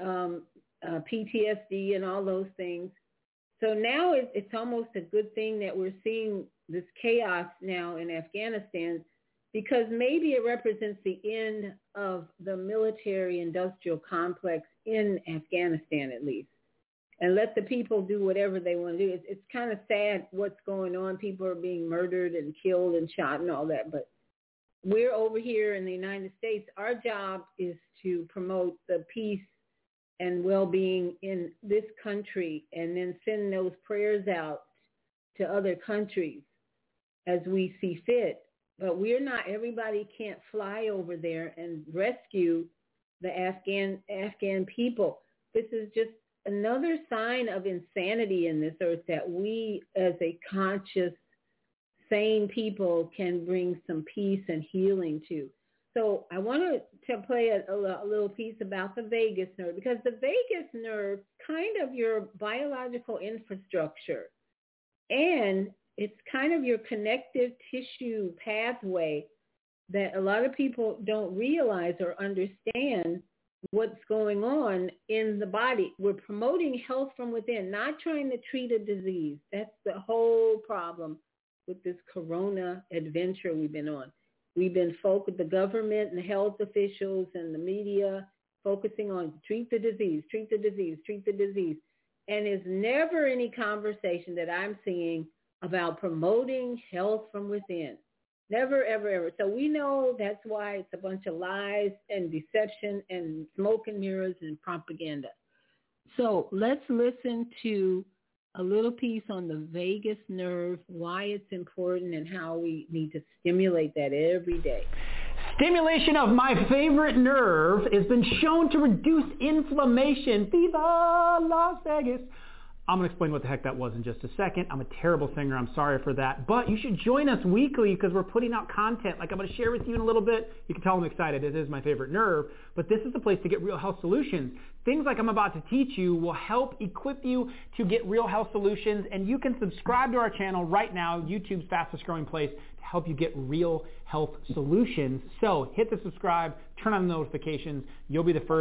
PTSD and all those things. So now it's almost a good thing that we're seeing this chaos now in Afghanistan, because maybe it represents the end of the military-industrial complex in Afghanistan, at least, and let the people do whatever they want to do. It's kind of sad what's going on. People are being murdered and killed and shot and all that, but we're over here in the United States. Our job is to promote the peace and well-being in this country, and then send those prayers out to other countries as we see fit. But we're not, everybody can't fly over there and rescue the Afghan people. This is just another sign of insanity in this earth, that we as a conscious, sane people can bring some peace and healing to. So I wanted to play a little piece about the vagus nerve, because the vagus nerve kind of your biological infrastructure, and it's kind of your connective tissue pathway that a lot of people don't realize or understand what's going on in the body. We're promoting health from within, not trying to treat a disease. That's the whole problem with this corona adventure we've been on. We've been the government and the health officials and the media focusing on treat the disease, treat the disease, treat the disease. And there's never any conversation that I'm seeing about promoting health from within. Never, ever, ever. So we know that's why it's a bunch of lies and deception and smoke and mirrors and propaganda. So let's listen to a little piece on the vagus nerve, why it's important, and how we need to stimulate that every day. Stimulation of my favorite nerve has been shown to reduce inflammation. Viva Las Vegas! I'm going to explain what the heck that was in just a second. I'm a terrible singer. I'm sorry for that. But you should join us weekly, because we're putting out content like I'm going to share with you in a little bit. You can tell I'm excited. It is my favorite nerve. But this is the place to get real health solutions. Things like I'm about to teach you will help equip you to get real health solutions. And you can subscribe to our channel right now, YouTube's fastest growing place, to help you get real health solutions. So hit the subscribe, turn on the notifications. You'll be the first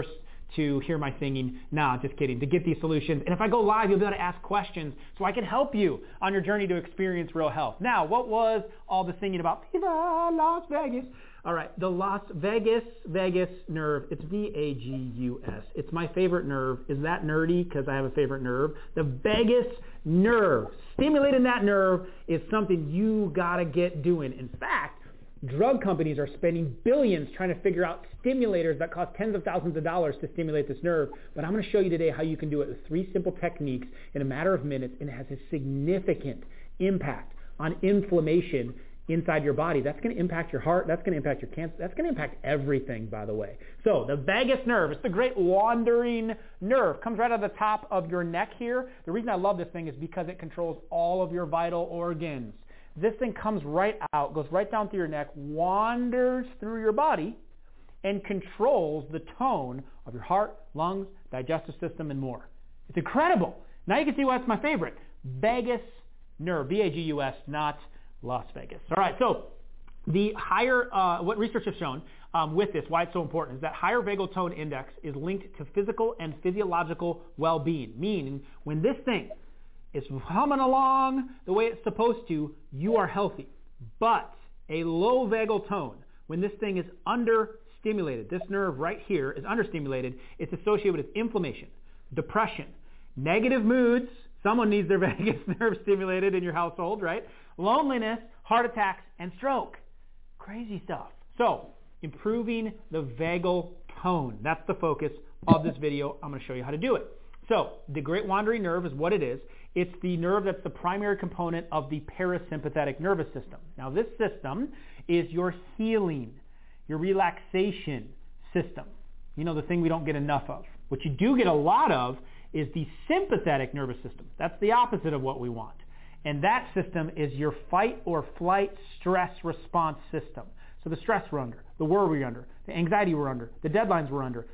to hear my singing. Nah, just kidding. To get these solutions. And if I go live, you'll be able to ask questions so I can help you on your journey to experience real health. Now, what was all the singing about? Viva Las Vegas. All right, the Las Vegas nerve. It's V-A-G-U-S. It's my favorite nerve. Is that nerdy? Because I have a favorite nerve. The vagus nerve. Stimulating that nerve is something you got to get doing. In fact, drug companies are spending billions trying to figure out stimulators that cost tens of thousands of dollars to stimulate this nerve. But I'm going to show you today how you can do it with 3 simple techniques in a matter of minutes, and it has a significant impact on inflammation inside your body. That's going to impact your heart. That's going to impact your cancer. That's going to impact everything, by the way. So the vagus nerve, it's the great wandering nerve. Comes right at the top of your neck here. The reason I love this thing is because it controls all of your vital organs. This thing comes right out, goes right down through your neck, wanders through your body, and controls the tone of your heart, lungs, digestive system, and more. It's incredible. Now you can see why it's my favorite. Vagus nerve, V-A-G-U-S, not Las Vegas. All right, so the higher, what research has shown with this, why it's so important, is that higher vagal tone index is linked to physical and physiological well-being, meaning when this thing is humming along the way it's supposed to, you are healthy. But a low vagal tone, when this thing is understimulated, this nerve right here is understimulated, it's associated with inflammation, depression, negative moods. Someone needs their vagus nerve stimulated in your household, right? Loneliness, heart attacks, and stroke. Crazy stuff. So, improving the vagal tone. That's the focus of this video. I'm going to show you how to do it. So, the great wandering nerve is what it is. It's the nerve that's the primary component of the parasympathetic nervous system. Now, this system is your healing, your relaxation system. You know, the thing we don't get enough of. What you do get a lot of is the sympathetic nervous system. That's the opposite of what we want. And that system is your fight or flight stress response system. So the stress we're under, the worry we're under, the anxiety we're under, the deadlines we're under,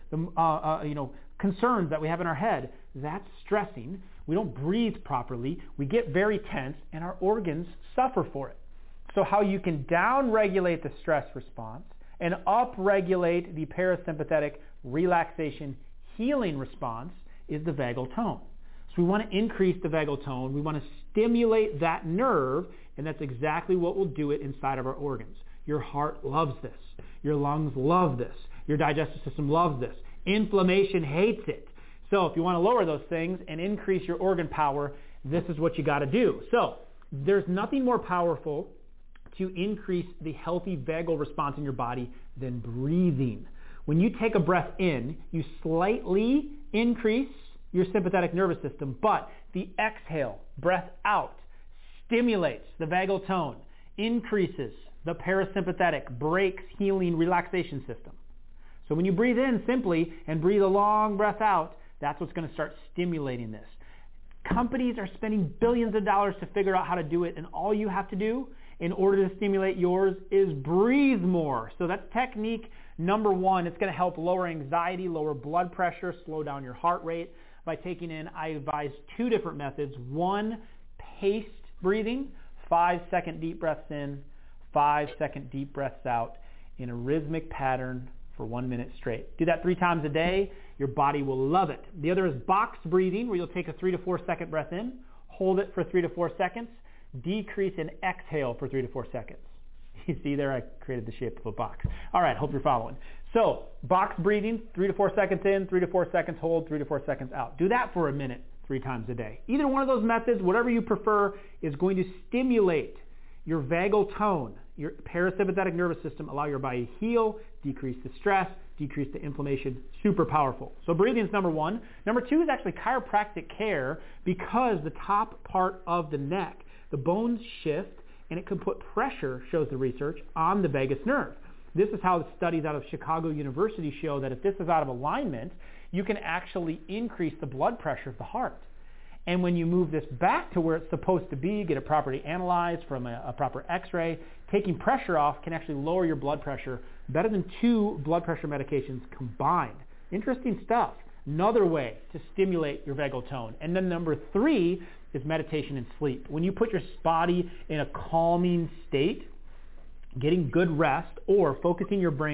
the concerns that we have in our head, that's stressing. We don't breathe properly. We get very tense, and our organs suffer for it. So how you can down-regulate the stress response and up-regulate the parasympathetic relaxation healing response is the vagal tone. So we want to increase the vagal tone. We want to stimulate that nerve, and that's exactly what will do it inside of our organs. Your heart loves this. Your lungs love this. Your digestive system loves this. Inflammation hates it. So if you want to lower those things and increase your organ power, this is what you got to do. So there's nothing more powerful to increase the healthy vagal response in your body than breathing. When you take a breath in, you slightly increase your sympathetic nervous system, but the exhale, breath out, stimulates the vagal tone, increases the parasympathetic, breaks, healing, relaxation system. So when you breathe in simply and breathe a long breath out, that's what's going to start stimulating this. Companies are spending billions of dollars to figure out how to do it, and all you have to do in order to stimulate yours is breathe more. So that's technique number 1. It's going to help lower anxiety, lower blood pressure, slow down your heart rate. By taking in, I advise 2 different methods. 1, paced breathing, 5-second deep breaths in, 5-second deep breaths out in a rhythmic pattern for 1 minute straight. Do that 3 times a day. Your body will love it. The other is box breathing, where you'll take a 3 to 4 second breath in, hold it for 3 to 4 seconds, decrease and exhale for 3 to 4 seconds. You see there, I created the shape of a box. All right, hope you're following. So, box breathing, 3 to 4 seconds in, 3 to 4 seconds hold, 3 to 4 seconds out. Do that for a minute 3 times a day. Either one of those methods, whatever you prefer, is going to stimulate your vagal tone, your parasympathetic nervous system, allow your body to heal, decrease the stress, decrease the inflammation. Super powerful. So breathing is number 1. Number 2 is actually chiropractic care, because the top part of the neck, the bones shift, and it can put pressure, shows the research, on the vagus nerve. This is how the studies out of Chicago University show that if this is out of alignment, you can actually increase the blood pressure of the heart. And when you move this back to where it's supposed to be, get it properly analyzed from a proper x-ray, taking pressure off can actually lower your blood pressure better than 2 blood pressure medications combined. Interesting stuff. Another way to stimulate your vagal tone. And then number 3 is meditation and sleep. When you put your body in a calming state, getting good rest, or focusing your brain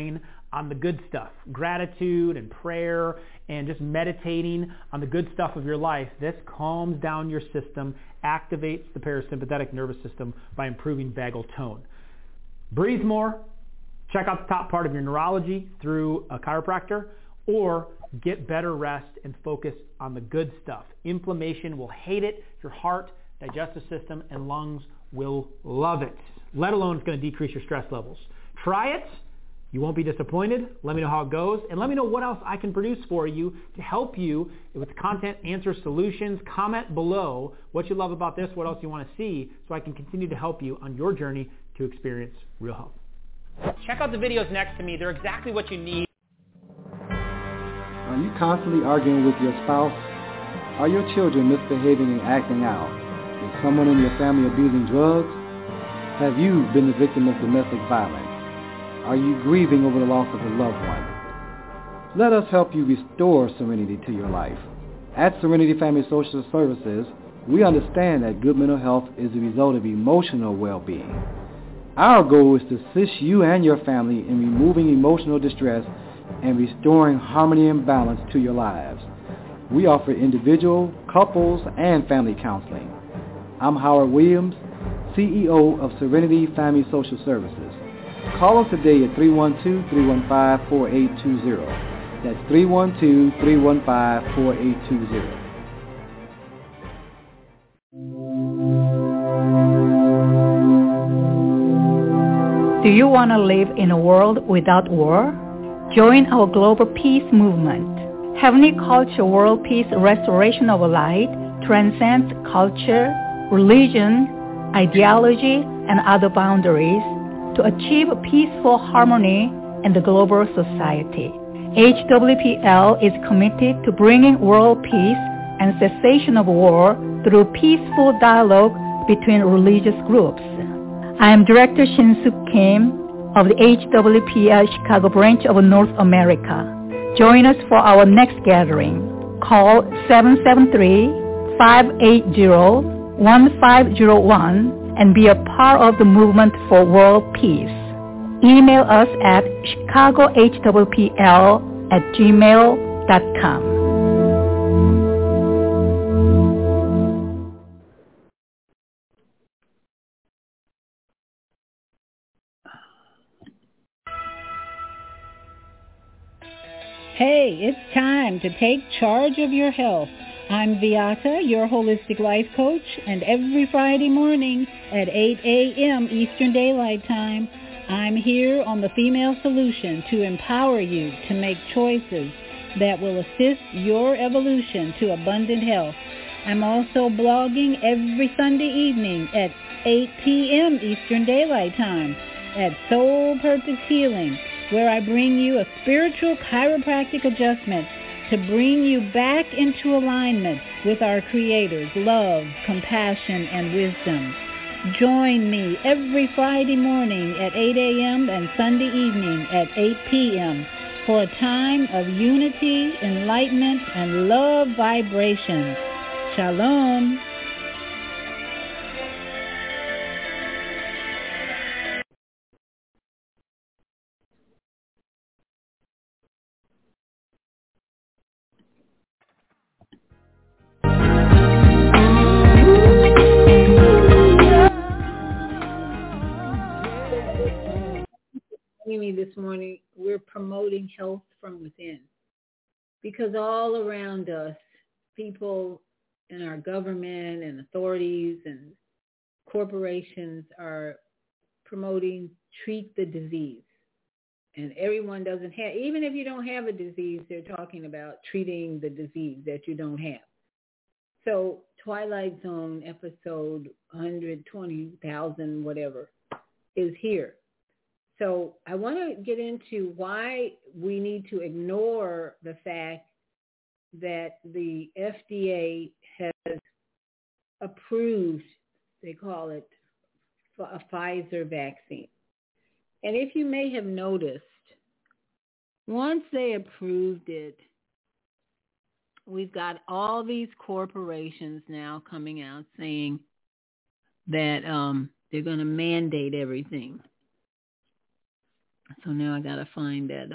on the good stuff, gratitude and prayer and just meditating on the good stuff of your life, this calms down your system, activates the parasympathetic nervous system by improving vagal tone. Breathe more, check out the top part of your neurology through a chiropractor, or get better rest and focus on the good stuff. Inflammation will hate it. Your heart, digestive system, and lungs will love it, let alone it's going to decrease your stress levels. Try it. You won't be disappointed. Let me know how it goes, and let me know what else I can produce for you to help you with content, answers, solutions. Comment below what you love about this, what else you want to see, so I can continue to help you on your journey to experience real health. Check out the videos next to me. They're exactly what you need. Are you constantly arguing with your spouse? Are your children misbehaving and acting out? Is someone in your family abusing drugs? Have you been the victim of domestic violence? Are you grieving over the loss of a loved one? Let us help you restore serenity to your life. At Serenity Family Social Services, we understand that good mental health is the result of emotional well-being. Our goal is to assist you and your family in removing emotional distress and restoring harmony and balance to your lives. We offer individual, couples, and family counseling. I'm Howard Williams, CEO of Serenity Family Social Services. Call us today at 312-315-4820. That's 312-315-4820. Do you want to live in a world without war? Join our global peace movement. Heavenly Culture World Peace Restoration of Light transcends culture, religion, ideology, and other boundaries to achieve peaceful harmony in the global society. HWPL is committed to bringing world peace and cessation of war through peaceful dialogue between religious groups. I am Director Shin-Suk Kim of the HWPL Chicago branch of North America. Join us for our next gathering. Call 773-580-1501 and be a part of the movement for world peace. Email us at chicagohwpl@gmail.com. Hey, it's time to take charge of your health. I'm Viata, your holistic life coach, and every Friday morning at 8 a.m. Eastern Daylight Time, I'm here on The Female Solution to empower you to make choices that will assist your evolution to abundant health. I'm also blogging every Sunday evening at 8 p.m. Eastern Daylight Time at Soul Purpose Healing, where I bring you a spiritual chiropractic adjustment to bring you back into alignment with our Creator's love, compassion, and wisdom. Join me every Friday morning at 8 a.m. and Sunday evening at 8 p.m. for a time of unity, enlightenment, and love vibration. Shalom. Me this morning, we're promoting health from within, because all around us, people in our government and authorities and corporations are promoting treat the disease, and everyone doesn't have, even if you don't have a disease, they're talking about treating the disease that you don't have. So Twilight Zone episode 120,000 whatever is here. So I want to get into why we need to ignore the fact that the FDA has approved, they call it a Pfizer vaccine. And if you may have noticed, once they approved it, we've got all these corporations now coming out saying that they're going to mandate everything. So now I got to find that.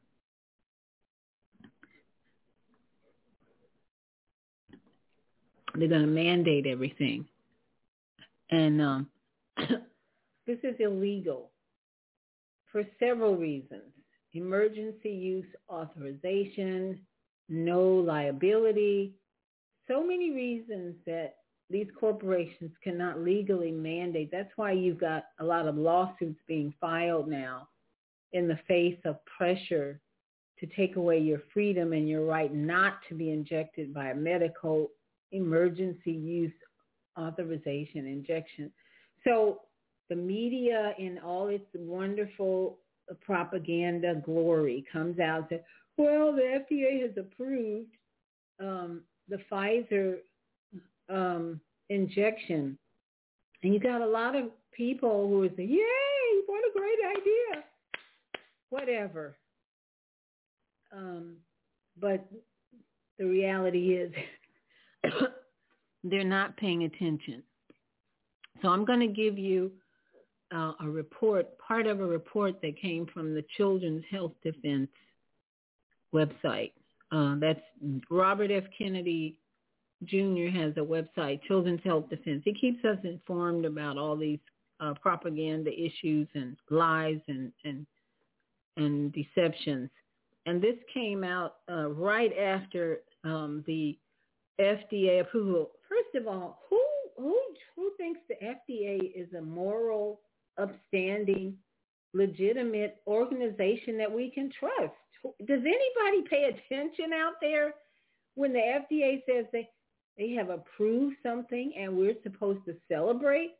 They're going to mandate everything. And this is illegal for several reasons. Emergency use authorization, no liability, so many reasons that these corporations cannot legally mandate. That's why you've got a lot of lawsuits being filed now in the face of pressure to take away your freedom and your right not to be injected by a medical emergency use authorization injection. So the media in all its wonderful propaganda glory comes out and says, well, the FDA has approved the Pfizer injection. And you got a lot of people who are saying, yay, what a great idea. Whatever. But the reality is they're not paying attention. So I'm going to give you a report, part of a report that came from the Children's Health Defense website. That's Robert F. Kennedy Jr. has a website, Children's Health Defense. He keeps us informed about all these propaganda issues and lies and deceptions. And this came out right after the FDA approval. First of all, who thinks the FDA is a moral, upstanding, legitimate organization that we can trust? Does anybody pay attention out there when the FDA says they have approved something and we're supposed to celebrate?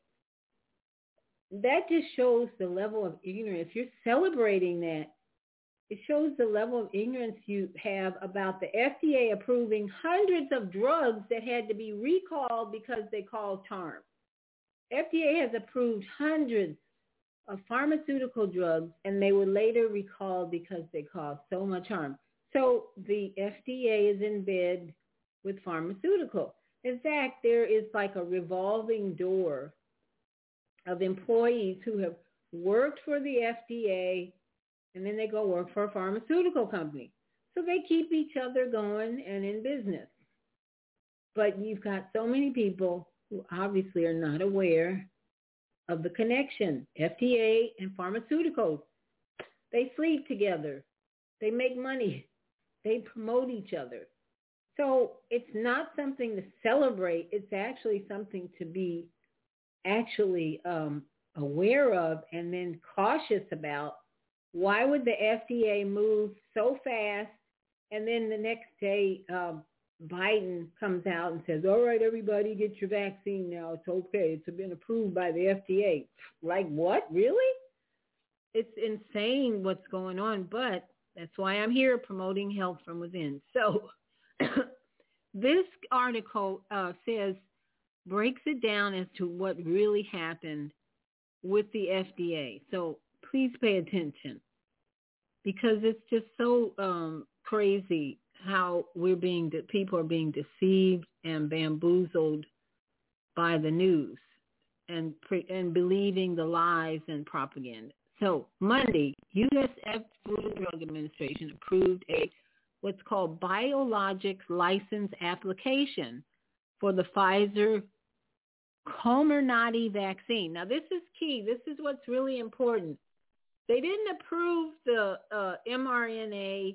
That just shows the level of ignorance. You're celebrating that. It shows the level of ignorance you have about the FDA approving hundreds of drugs that had to be recalled because they caused harm. FDA has approved hundreds of pharmaceutical drugs, and they were later recalled because they caused so much harm. So the FDA is in bed with pharmaceuticals. In fact, there is like a revolving door of employees who have worked for the FDA, and then they go work for a pharmaceutical company. So they keep each other going and in business. But you've got so many people who obviously are not aware of the connection. FDA and pharmaceuticals, they sleep together. They make money. They promote each other. So it's not something to celebrate. It's actually something to be actually aware of and then cautious about. Why would the FDA move so fast and then the next day Biden comes out and says, all right, everybody get your vaccine now. It's okay. It's been approved by the FDA. Like what? Really? It's insane what's going on, but that's why I'm here promoting health from within. So this article breaks it down as to what really happened with the FDA. So please pay attention because it's just so crazy how people are being deceived and bamboozled by the news and believing the lies and propaganda. So Monday, U.S. Food and Drug Administration approved what's called Biologics License Application for the Pfizer Comirnaty vaccine. Now, this is key. This is what's really important. They didn't approve the mRNA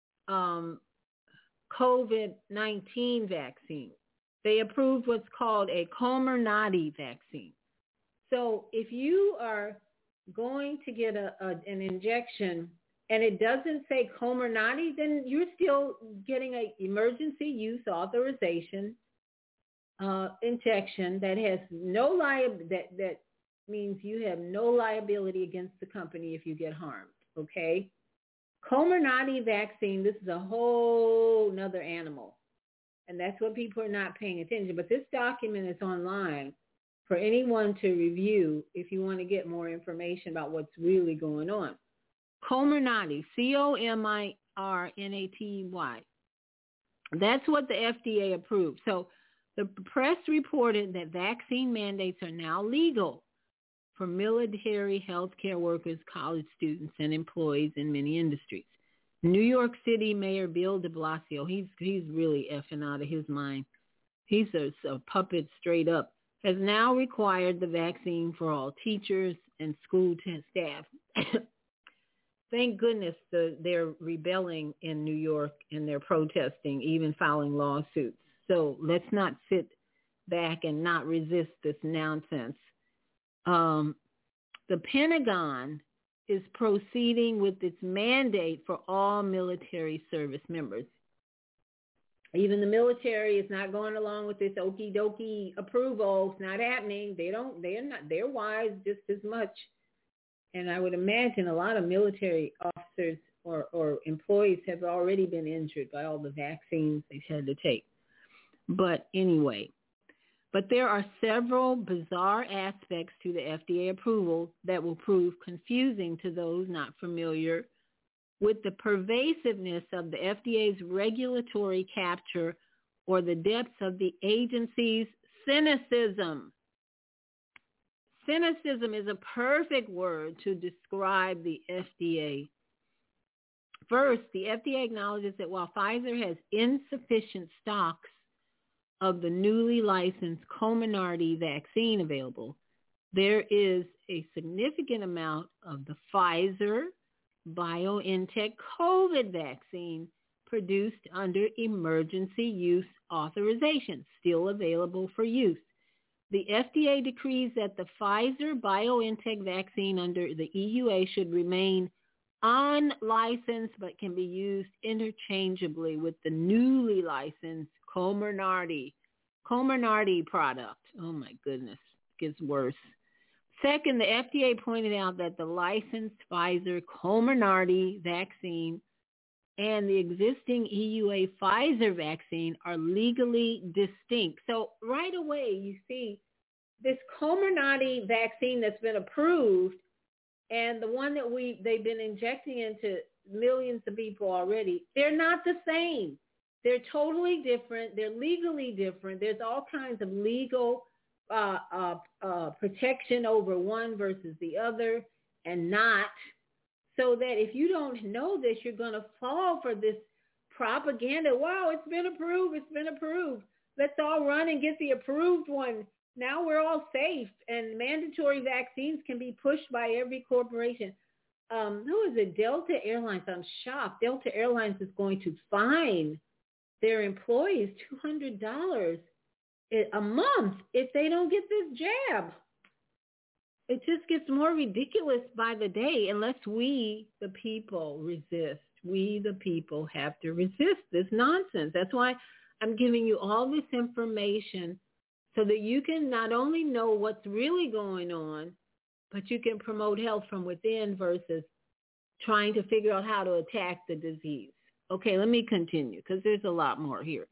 COVID-19 vaccine. They approved what's called a Comirnaty vaccine. So if you are going to get an injection and it doesn't say Comirnaty, then you're still getting an emergency use authorization injection that has no that means you have no liability against the company if you get harmed, okay? Comirnaty vaccine, this is a whole nother animal. And that's what people are not paying attention. But this document is online for anyone to review if you want to get more information about what's really going on. Comirnaty, Comirnaty. That's what the FDA approved. So the press reported that vaccine mandates are now legal for military, healthcare workers, college students, and employees in many industries. New York City Mayor Bill de Blasio, he's really effing out of his mind. He's a puppet straight up, has now required the vaccine for all teachers and school staff. Thank goodness they're rebelling in New York and they're protesting, even filing lawsuits. So let's not sit back and not resist this nonsense. The Pentagon is proceeding with its mandate for all military service members. Even the military is not going along with this okie dokie approval. It's not happening. They're wise just as much. And I would imagine a lot of military officers or employees have already been injured by all the vaccines they've had to take. But anyway, there are several bizarre aspects to the FDA approval that will prove confusing to those not familiar with the pervasiveness of the FDA's regulatory capture or the depths of the agency's cynicism. Cynicism is a perfect word to describe the FDA. First, the FDA acknowledges that while Pfizer has insufficient stocks of the newly licensed Comirnaty vaccine available, there is a significant amount of the Pfizer BioNTech COVID vaccine produced under emergency use authorization, still available for use. The FDA decrees that the Pfizer BioNTech vaccine under the EUA should remain unlicensed but can be used interchangeably with the newly licensed Comirnaty product. Oh my goodness, it gets worse. Second, the FDA pointed out that the licensed Pfizer Comirnaty vaccine and the existing EUA Pfizer vaccine are legally distinct. So right away you see this Comirnaty vaccine that's been approved and the one that they've been injecting into millions of people already, they're not the same. They're totally different. They're legally different. There's all kinds of legal protection over one versus the other and not. So that if you don't know this, you're going to fall for this propaganda. Wow, it's been approved. It's been approved. Let's all run and get the approved one. Now we're all safe. And mandatory vaccines can be pushed by every corporation. Who is it? Delta Airlines. I'm shocked. Delta Airlines is going to fine their employees $200 a month if they don't get this jab. It just gets more ridiculous by the day unless we, the people, resist. We, the people, have to resist this nonsense. That's why I'm giving you all this information so that you can not only know what's really going on, but you can promote health from within versus trying to figure out how to attack the disease. Okay, let me continue because there's a lot more here.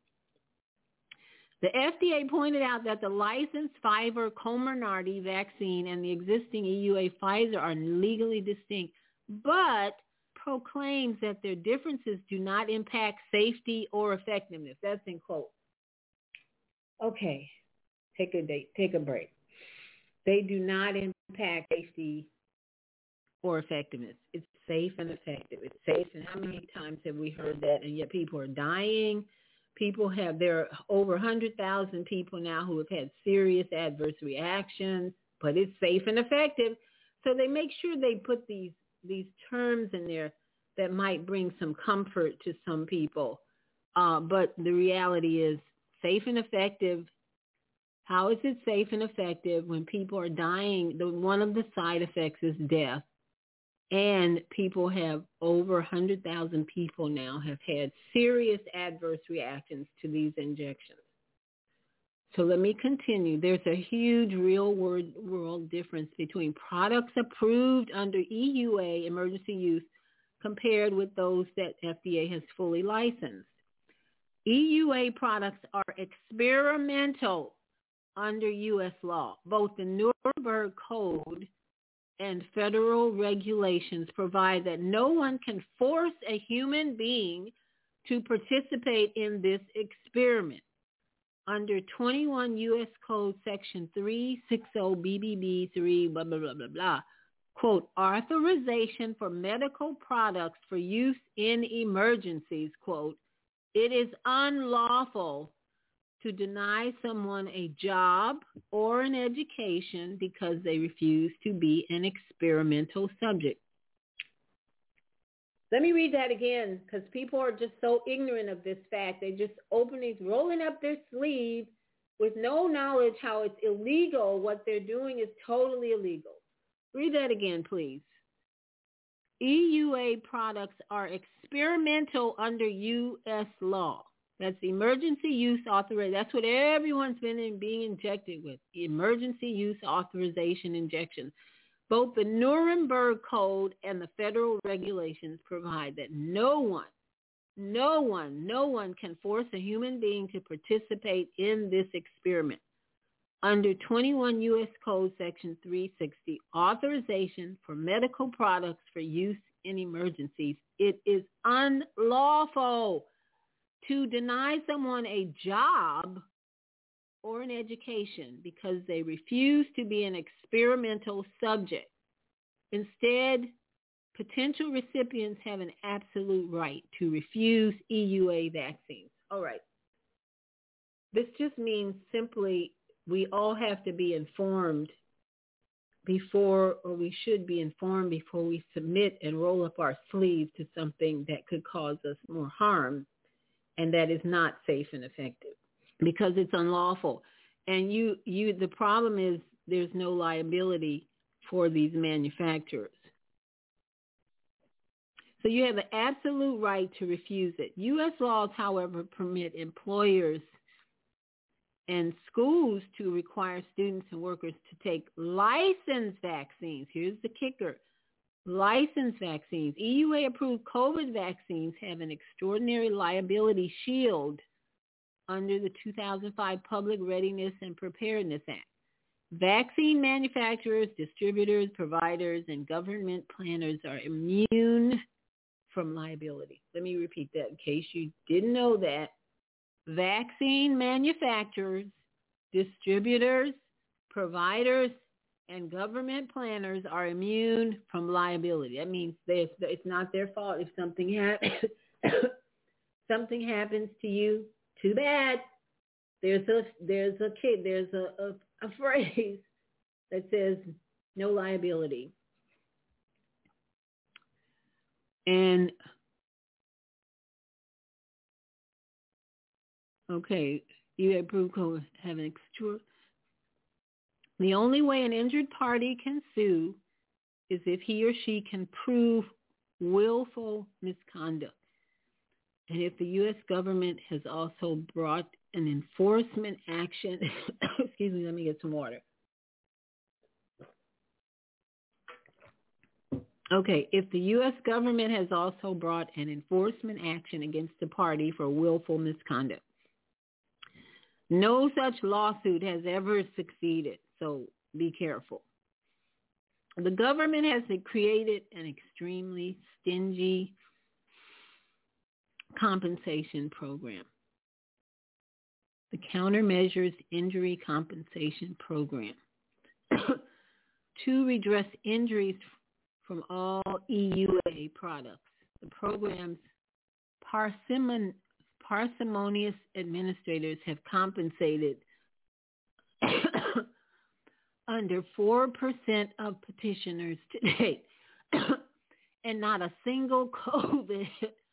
The FDA pointed out that the licensed Pfizer Comirnaty vaccine and the existing EUA Pfizer are legally distinct, but proclaims that their differences do not impact safety or effectiveness. That's in quotes. Okay, take a break. They do not impact safety or effectiveness. It's safe and effective. It's safe. And how many times have we heard that? And yet people are dying. There are over 100,000 people now who have had serious adverse reactions, but it's safe and effective. So they make sure they put these terms in there that might bring some comfort to some people. But the reality is safe and effective. How is it safe and effective when people are dying? One of the side effects is death. And people have over 100,000 people now have had serious adverse reactions to these injections. So let me continue. There's a huge real-world difference between products approved under EUA emergency use compared with those that FDA has fully licensed. EUA products are experimental under U.S. law. Both the Nuremberg Code and federal regulations provide that no one can force a human being to participate in this experiment. under 21 U.S. Code Section 360 BBB 3, blah, blah, blah, blah, blah, quote, authorization for medical products for use in emergencies, quote, it is unlawful to deny someone a job or an education because they refuse to be an experimental subject. Let me read that again, because people are just so ignorant of this fact. They just rolling up their sleeve with no knowledge how it's illegal. What they're doing is totally illegal. Read that again, please. EUA products are experimental under U.S. law. That's emergency use authorization. That's what everyone's been being injected with, emergency use authorization injections. Both the Nuremberg Code and the federal regulations provide that no one can force a human being to participate in this experiment. Under 21 U.S. Code Section 360, authorization for medical products for use in emergencies, it is unlawful to deny someone a job or an education because they refuse to be an experimental subject. Instead, potential recipients have an absolute right to refuse EUA vaccines. All right. This just means simply we all have to be informed before, or we should be informed before we submit and roll up our sleeves to something that could cause us more harm and that is not safe and effective, because it's unlawful. And the problem is there's no liability for these manufacturers. So you have the absolute right to refuse it. U.S. laws, however, permit employers and schools to require students and workers to take licensed vaccines. Here's the kicker. Licensed vaccines. EUA-approved COVID vaccines have an extraordinary liability shield under the 2005 Public Readiness and Preparedness Act. Vaccine manufacturers, distributors, providers, and government planners are immune from liability. Let me repeat that in case you didn't know that. Vaccine manufacturers, distributors, providers, and government planners are immune from liability. That means it's not their fault if something happens to you. Too bad. There's a phrase that says no liability. And okay, you approve code have an extra. The only way an injured party can sue is if he or she can prove willful misconduct. And if the U.S. government has also brought an enforcement action, excuse me, let me get some water. Okay, if the U.S. government has also brought an enforcement action against the party for willful misconduct. No such lawsuit has ever succeeded, so be careful. The government has created an extremely stingy compensation program. The Countermeasures Injury Compensation Program to redress injuries from all EUA products. The program's parsimonious administrators have compensated under 4% of petitioners to date, and not a single COVID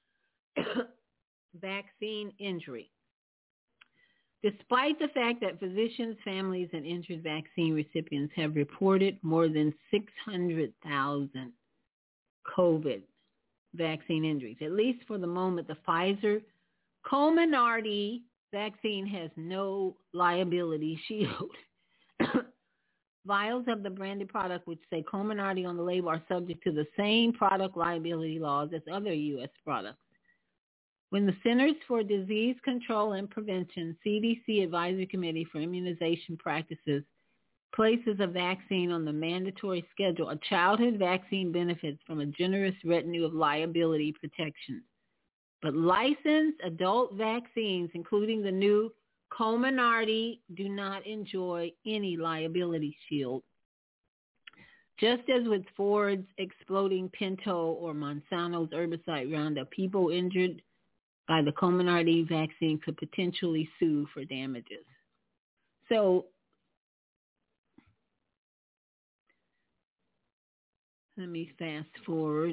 vaccine injury. Despite the fact that physicians, families, and injured vaccine recipients have reported more than 600,000 COVID vaccine injuries, at least for the moment, the Pfizer Comirnaty vaccine has no liability shield. Vials of the branded product which say Comirnaty on the label are subject to the same product liability laws as other U.S. products. When the Centers for Disease Control and Prevention, CDC Advisory Committee for Immunization Practices, places a vaccine on the mandatory schedule, a childhood vaccine benefits from a generous retinue of liability protections. But licensed adult vaccines, including the new Comirnaty do not enjoy any liability shield. Just as with Ford's exploding Pinto or Monsanto's herbicide Roundup, people injured by the Comirnaty vaccine could potentially sue for damages. So let me fast forward.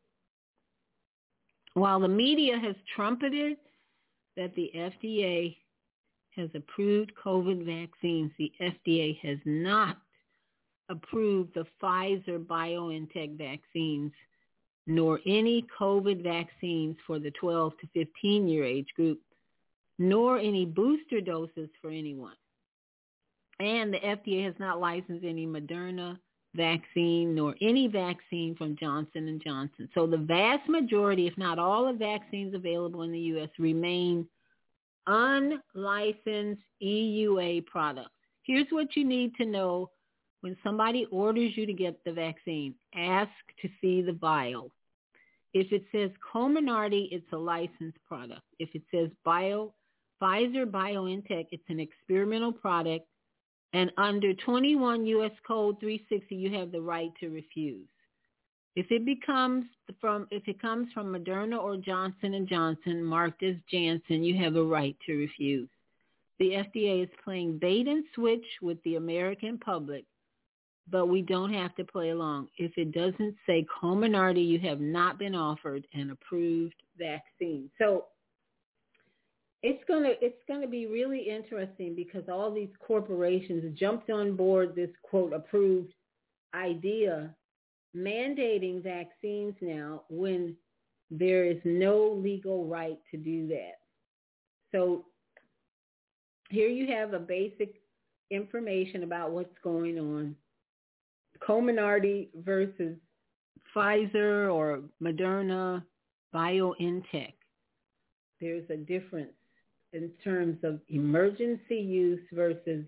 While the media has trumpeted that the FDA has approved COVID vaccines, the FDA has not approved the Pfizer-BioNTech vaccines, nor any COVID vaccines for the 12 to 15-year age group, nor any booster doses for anyone. And the FDA has not licensed any Moderna vaccine nor any vaccine from Johnson & Johnson. So the vast majority, if not all, of vaccines available in the U.S. remain unlicensed EUA products. Here's what you need to know when somebody orders you to get the vaccine. Ask to see the vial. If it says Comirnaty, it's a licensed product. If it says Pfizer-BioNTech, it's an experimental product. And under 21 U.S. Code 360, you have the right to refuse. If it comes from Moderna or Johnson & Johnson, marked as Janssen, you have a right to refuse. The FDA is playing bait and switch with the American public, but we don't have to play along. If it doesn't say Comirnaty, you have not been offered an approved vaccine. So it's gonna be really interesting because all these corporations jumped on board this, quote, approved idea, mandating vaccines now when there is no legal right to do that. So here you have a basic information about what's going on. Comirnaty versus Pfizer or Moderna, BioNTech. There's a difference in terms of emergency use versus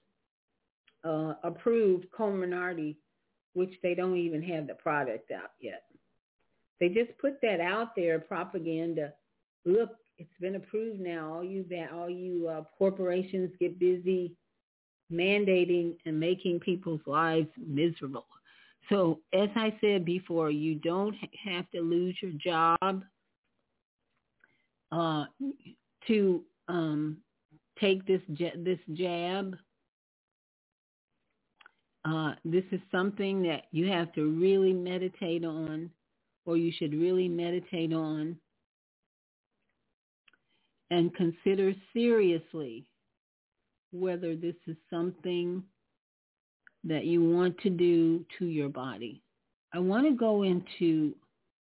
approved Comirnaty, which they don't even have the product out yet. They just put that out there, propaganda. Look, it's been approved now. All you corporations get busy mandating and making people's lives miserable. So as I said before, you don't have to lose your job to take this jab. This is something that you have to really meditate on, or you should really meditate on and consider seriously whether this is something that you want to do to your body. I want to go into,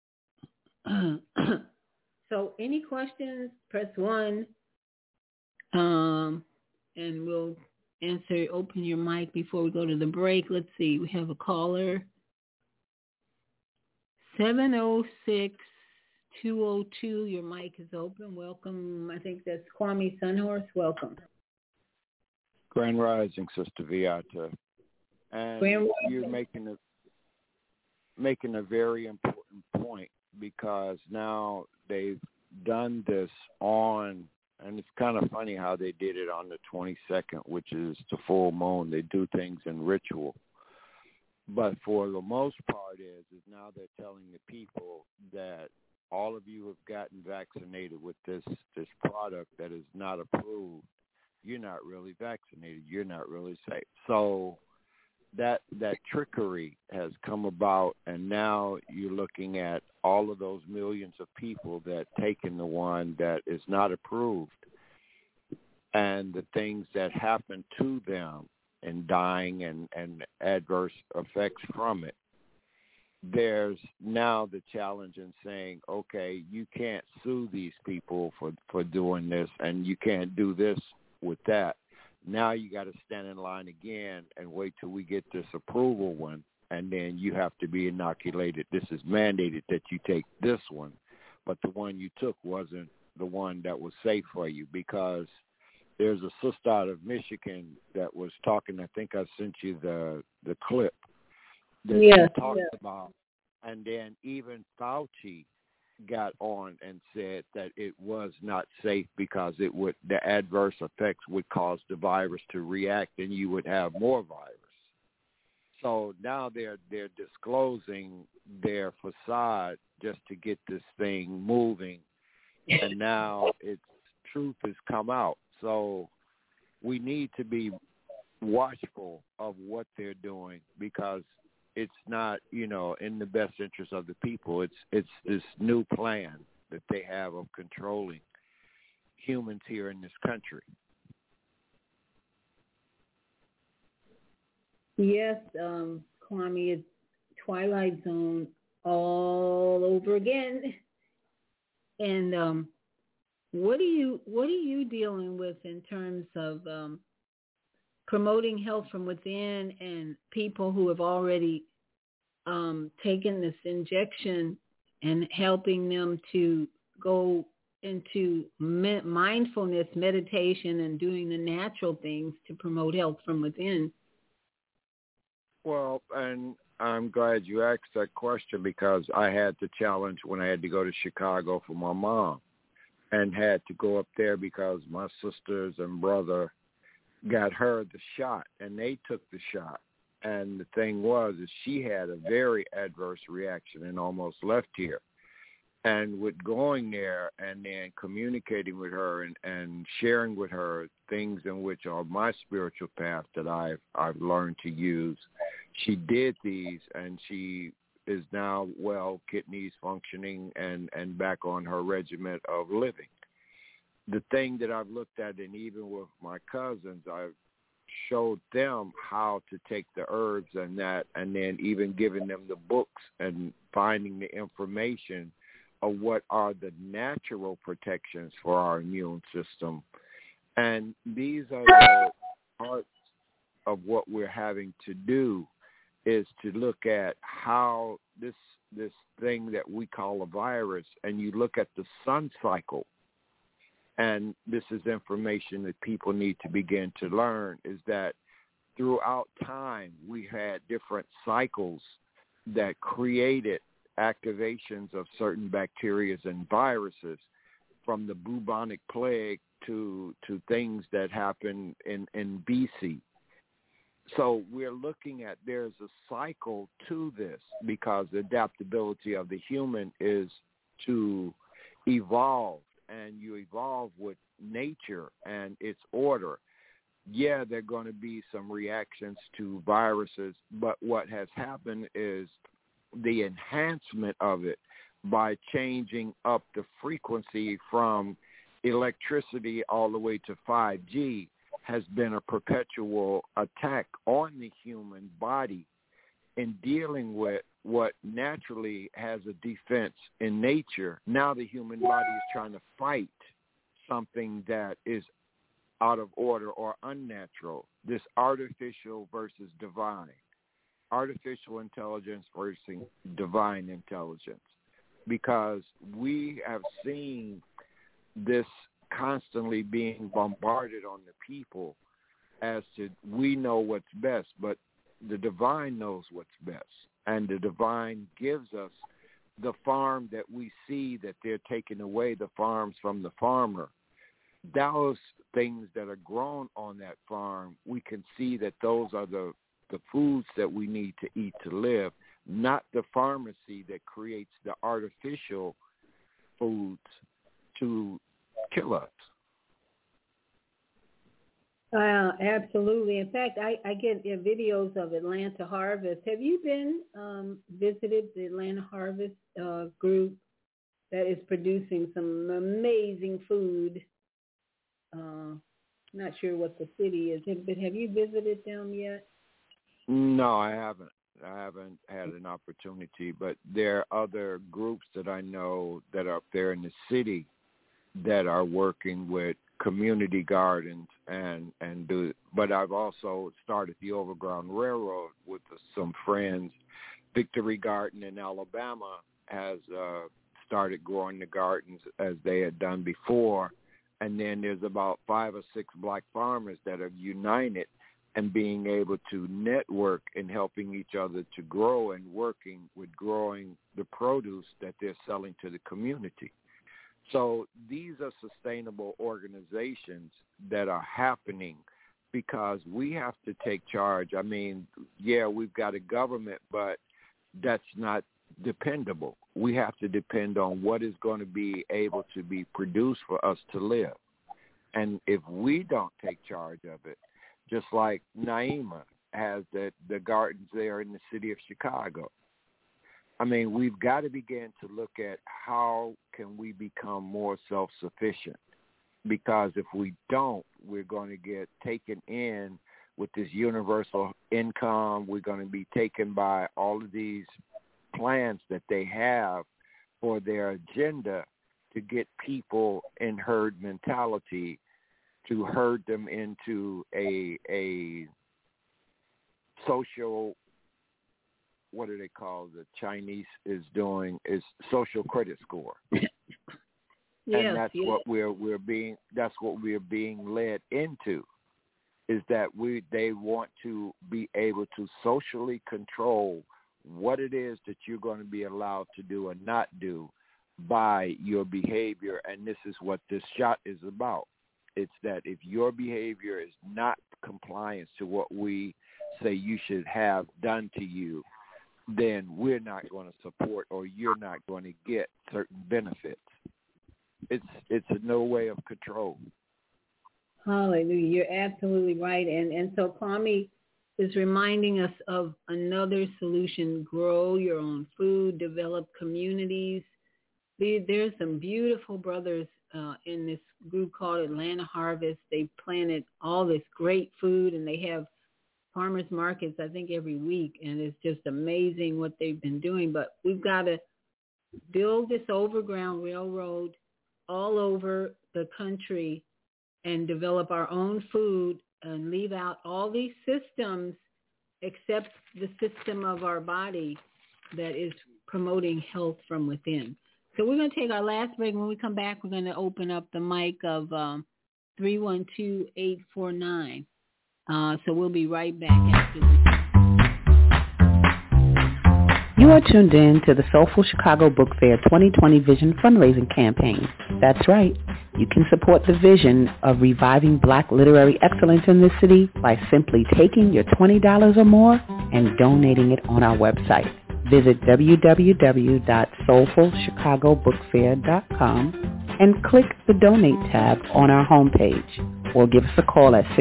so any questions, press 1, and we'll answer, open your mic before we go to the break. Let's see, we have a caller, 706-202, your mic is open. Welcome. I think that's Kwame Sunhorse. Welcome. Grand Rising, Sister Viata. And you're making a very important point, because now they've done this on, and it's kind of funny how they did it on the 22nd, which is the full moon. They do things in ritual. But for the most part is now they're telling the people that all of you have gotten vaccinated with this product that is not approved. You're not really vaccinated. You're not really safe. So that trickery has come about, and now you're looking at all of those millions of people that taken the one that is not approved, and the things that happen to them and dying and adverse effects from it. There's now the challenge in saying, okay, you can't sue these people for doing this, and you can't do this with that. Now you got to stand in line again and wait till we get this approval one, and then you have to be inoculated. This is mandated that you take this one, but the one you took wasn't the one that was safe for you, because there's a sister out of Michigan that was talking, I think I sent you the clip that she talked about, and then even Fauci got on and said that it was not safe because the adverse effects would cause the virus to react and you would have more virus. So now they're disclosing their facade just to get this thing moving, and now its truth has come out. So we need to be watchful of what they're doing because it's not, in the best interest of the people. It's this new plan that they have of controlling humans here in this country. Yes, Kwame, it's Twilight Zone all over again. And what are you dealing with in terms of promoting health from within and people who have already taken this injection and helping them to go into mindfulness, meditation, and doing the natural things to promote health from within? Well, and I'm glad you asked that question because I had the challenge when I had to go to Chicago for my mom and had to go up there because my sisters and brother got her the shot, and they took the shot. And the thing was is she had a very adverse reaction and almost left here. And with going there and then communicating with her and sharing with her things in which are my spiritual path that I've learned to use, she did these, and she is now well, kidneys functioning and back on her regiment of living. The thing that I've looked at, and even with my cousins, I've showed them how to take the herbs and that, and then even giving them the books and finding the information of what are the natural protections for our immune system. And these are the parts of what we're having to do, is to look at how this thing that we call a virus, and you look at the sun cycle, and this is information that people need to begin to learn, is that throughout time we had different cycles that created activations of certain bacteria and viruses, from the bubonic plague to things that happened in BC. So we're looking at, there's a cycle to this because the adaptability of the human is to evolve, and you evolve with nature and its order. Yeah, there are going to be some reactions to viruses, but what has happened is the enhancement of it by changing up the frequency from electricity all the way to 5G has been a perpetual attack on the human body in dealing with what naturally has a defense in nature. Now the human body is trying to fight something that is out of order or unnatural, this artificial versus divine. Artificial intelligence versus divine intelligence, because we have seen this constantly being bombarded on the people as to we know what's best, but the divine knows what's best, and the divine gives us the farm that we see that they're taking away the farms from the farmer. Those things that are grown on that farm, we can see that those are the foods that we need to eat to live, not the pharmacy that creates the artificial foods to kill us. Absolutely. In fact, I get videos of Atlanta Harvest. Have you been visited the Atlanta Harvest group that is producing some amazing food? Not sure what the city is, but have you visited them yet? No, I haven't. I haven't had an opportunity, but there are other groups that I know that are up there in the city that are working with community gardens and do. But I've also started the Overground Railroad with some friends. Victory Garden in Alabama has started growing the gardens as they had done before. And then there's about 5 or 6 black farmers that have united and being able to network and helping each other to grow and working with growing the produce that they're selling to the community. So these are sustainable organizations that are happening because we have to take charge. I mean, yeah, we've got a government, but that's not dependable. We have to depend on what is going to be able to be produced for us to live. And if we don't take charge of it, just like Naima has the gardens there in the city of Chicago, I mean, we've got to begin to look at how can we become more self-sufficient, because if we don't, we're going to get taken in with this universal income. We're going to be taken by all of these plans that they have for their agenda to get people in herd mentality, to herd them into a social, what do they call, the Chinese is doing, is social credit score. And that's what we're being led into, is that they want to be able to socially control what it is that you're going to be allowed to do and not do by your behavior. And this is what this shot is about. It's that if your behavior is not compliance to what we say you should have done to you, then we're not going to support, or you're not going to get certain benefits. It's a no way of control. Hallelujah. You're absolutely right. And so Kwame is reminding us of another solution: grow your own food, develop communities. There's some beautiful brothers in this group called Atlanta Harvest. They planted all this great food, and they have farmers markets, I think, every week, and it's just amazing what they've been doing. But we've got to build this overground railroad all over the country and develop our own food and leave out all these systems except the system of our body that is promoting health from within. So we're going to take our last break. When we come back, we're going to open up the mic of 312-849. So we'll be right back after this. You are tuned in to the Soulful Chicago Book Fair 2020 Vision Fundraising Campaign. That's right. You can support the vision of reviving Black literary excellence in this city by simply taking your $20 or more and donating it on our website. Visit www.soulfulchicagobookfair.com and click the Donate tab on our homepage, or give us a call at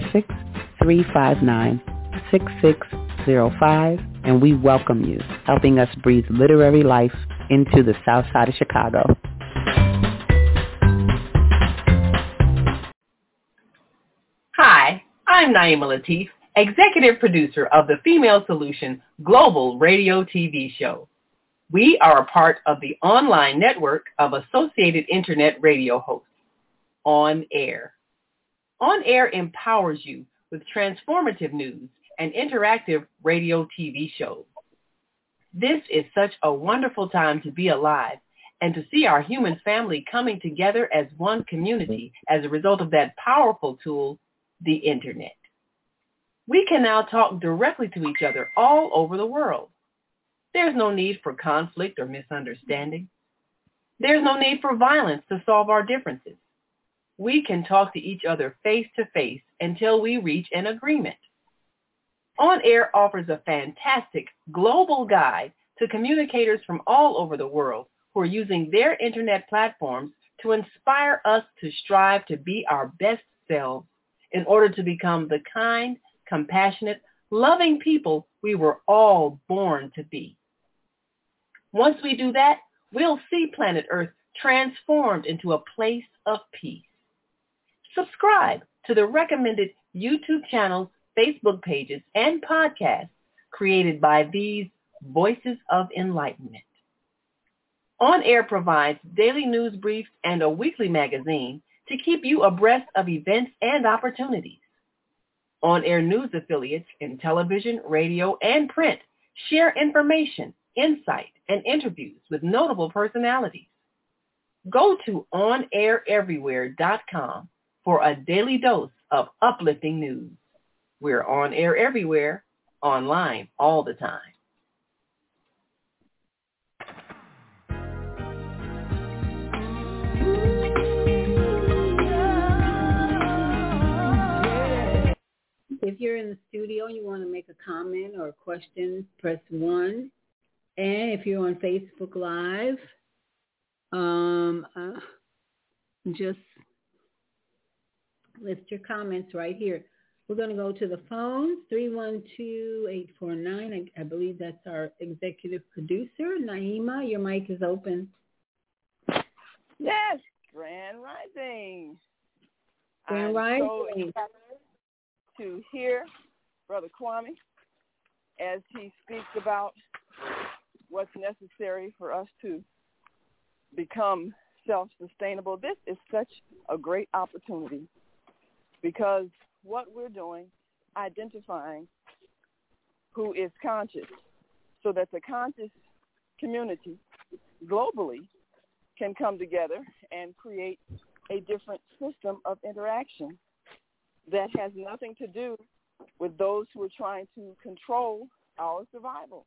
646-359-6605, and we welcome you, helping us breathe literary life into the South Side of Chicago. Hi, I'm Naima Latif, executive producer of the Female Solution Global Radio TV show. We are a part of the online network of Associated Internet radio hosts, On Air. On Air empowers you with transformative news and interactive radio TV shows. This is such a wonderful time to be alive and to see our human family coming together as one community as a result of that powerful tool, the Internet. We can now talk directly to each other all over the world. There's no need for conflict or misunderstanding. There's no need for violence to solve our differences. We can talk to each other face to face until we reach an agreement. On Air offers a fantastic global guide to communicators from all over the world who are using their internet platforms to inspire us to strive to be our best selves in order to become the kind, compassionate, loving people we were all born to be. Once we do that, we'll see planet Earth transformed into a place of peace. Subscribe to the recommended YouTube channels, Facebook pages, and podcasts created by these Voices of Enlightenment. On Air provides daily news briefs and a weekly magazine to keep you abreast of events and opportunities. On Air news affiliates in television, radio, and print share information, insight, and interviews with notable personalities. Go to onaireverywhere.com for a daily dose of uplifting news. We're on air everywhere, online all the time. If you're in the studio and you want to make a comment or a question, press 1. And if you're on Facebook Live, just list your comments right here. We're going to go to the phones, 312-849. I believe that's our executive producer. Naima, your mic is open. Yes, Grand Rising. Grand Rising. So excited to hear Brother Kwame as he speaks about what's necessary for us to become self-sustainable. This is such a great opportunity because what we're doing, identifying who is conscious so that the conscious community globally can come together and create a different system of interaction that has nothing to do with those who are trying to control our survival.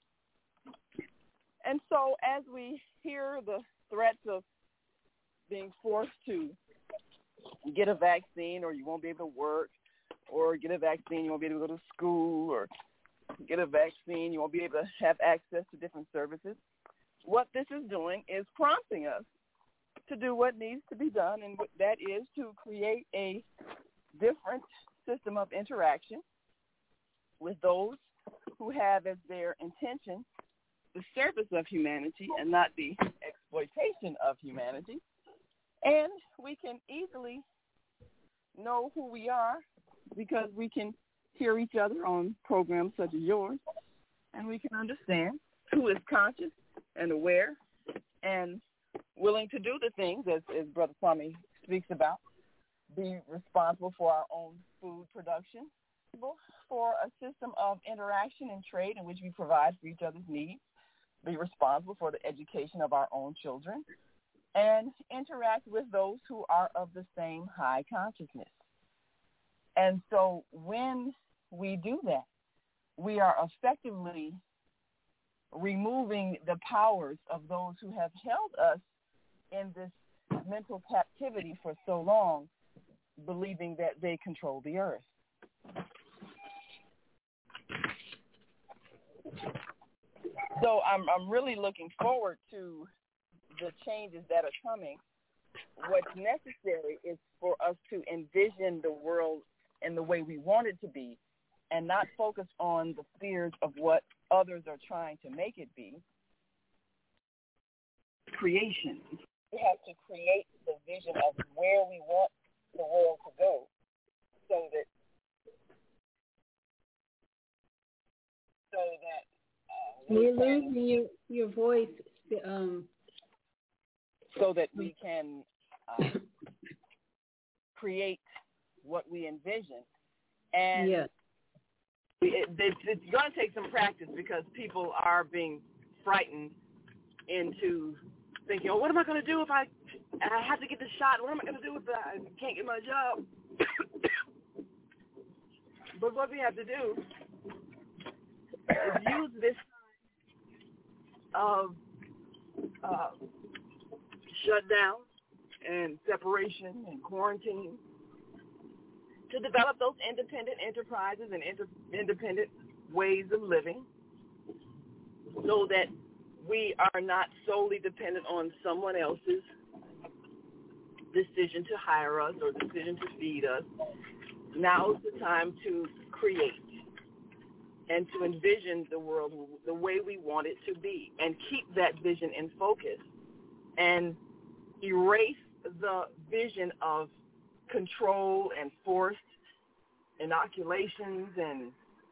And so as we hear the threats of being forced to get a vaccine or you won't be able to work, or get a vaccine, you won't be able to go to school, or get a vaccine, you won't be able to have access to different services, what this is doing is prompting us to do what needs to be done, and that is to create a different system of interaction with those who have as their intention the service of humanity and not the exploitation of humanity. And we can easily know who we are because we can hear each other on programs such as yours, and we can understand who is conscious and aware and willing to do the things, as Brother Kwame speaks about, be responsible for our own food production, for a system of interaction and trade in which we provide for each other's needs, be responsible for the education of our own children, and interact with those who are of the same high consciousness. And so when we do that, we are effectively removing the powers of those who have held us in this mental captivity for so long, believing that they control the earth. So I'm really looking forward to the changes that are coming. What's necessary is for us to envision the world in the way we want it to be and not focus on the fears of what others are trying to make it be. Creation. We have to create the vision of where we want the world to go so that we're losing your voice. So that we can create what we envision. And it's going to take some practice because people are being frightened into thinking, oh, what am I going to do if I have to get the shot? What am I going to do if I can't get my job? But what we have to do is use this time of shutdown and separation and quarantine to develop those independent enterprises and independent ways of living so that we are not solely dependent on someone else's decision to hire us or decision to feed us. Now is the time to create and to envision the world the way we want it to be and keep that vision in focus and erase the vision of control and forced inoculations and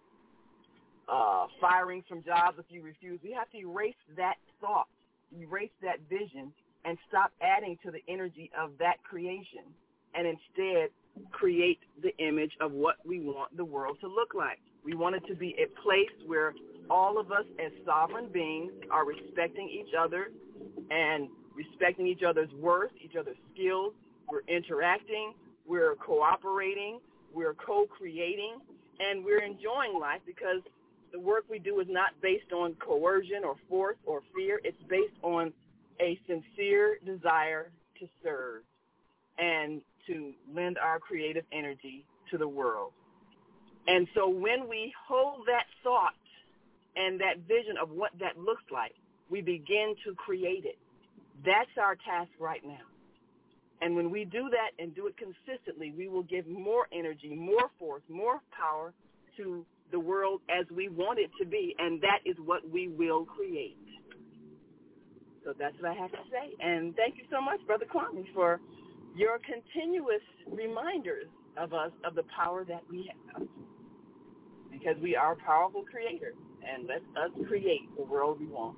firings from jobs if you refuse. We have to erase that thought, erase that vision, and stop adding to the energy of that creation and instead create the image of what we want the world to look like. We want it to be a place where all of us as sovereign beings are respecting each other and respecting each other's worth, each other's skills. We're interacting, we're cooperating, we're co-creating, and we're enjoying life because the work we do is not based on coercion or force or fear. It's based on a sincere desire to serve and to lend our creative energy to the world. And so when we hold that thought and that vision of what that looks like, we begin to create it. That's our task right now. And when we do that and do it consistently, we will give more energy, more force, more power to the world as we want it to be, and that is what we will create. So that's what I have to say. And thank you so much, Brother Kwame, for your continuous reminders of us of the power that we have, because we are powerful creators, and let us create the world we want.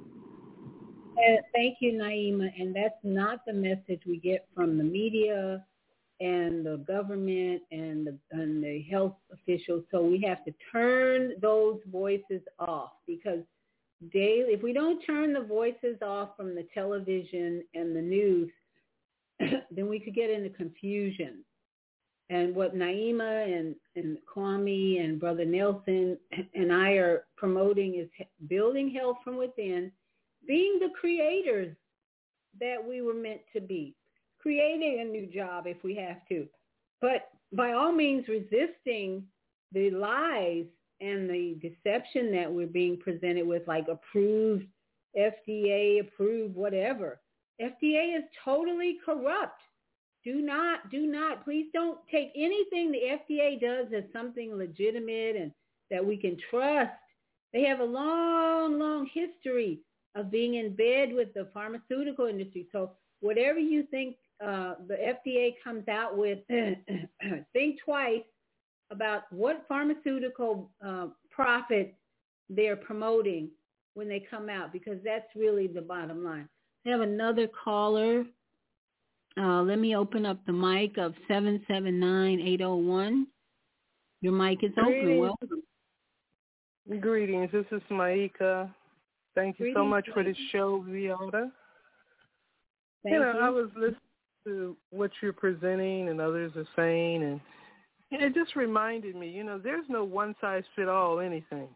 Thank you, Naima. And that's not the message we get from the media and the government and the health officials. So we have to turn those voices off, because daily, if we don't turn the voices off from the television and the news, then we could get into confusion. And what Naima and Kwame and Brother Nelson and I are promoting is building health from within, being the creators that we were meant to be, creating a new job if we have to, but by all means resisting the lies and the deception that we're being presented with, like approved, FDA approved, whatever. FDA is totally corrupt. Do not, please don't take anything the FDA does as something legitimate and that we can trust. They have a long, long history of being in bed with the pharmaceutical industry. So whatever you think the FDA comes out with, think twice about what pharmaceutical profit they're promoting when they come out, because that's really the bottom line. I have another caller. Let me open up the mic of 779-801. Your mic is open. Welcome. Greetings. This is Maika. Thank you so much for this show, Viola. Thank you. I was listening to what you're presenting and others are saying, and it just reminded me, there's no one-size-fit-all anything.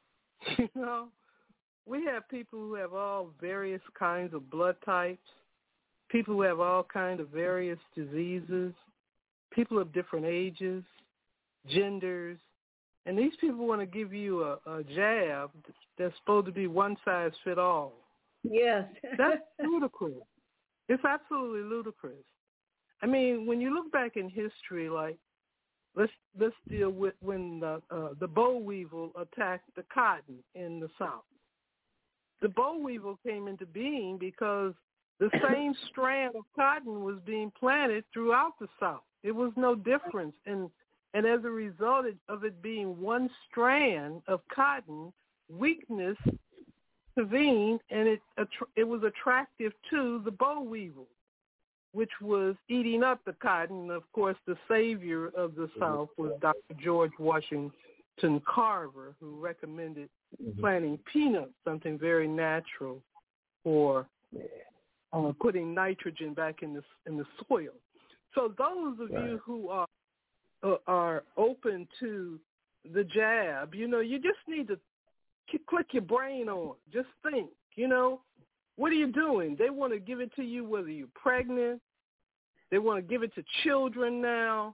We have people who have all various kinds of blood types, people who have all kinds of various diseases, people of different ages, genders, and these people want to give you a jab that's supposed to be one-size-fit-all. Yes. That's ludicrous. It's absolutely ludicrous. I mean, when you look back in history, like, let's deal with when the boll weevil attacked the cotton in the South. The boll weevil came into being because the same strand of cotton was being planted throughout the South. It was no difference. And as a result of it being one strand of cotton, weakness intervened, and it was attractive to the boll weevil, which was eating up the cotton. Of course, the savior of the South was Dr. George Washington Carver, who recommended planting peanuts, something very natural for putting nitrogen back in the soil. So those of you who are open to the jab, you just need to click your brain on. Just think, what are you doing? They want to give it to you whether you're pregnant. They want to give it to children now.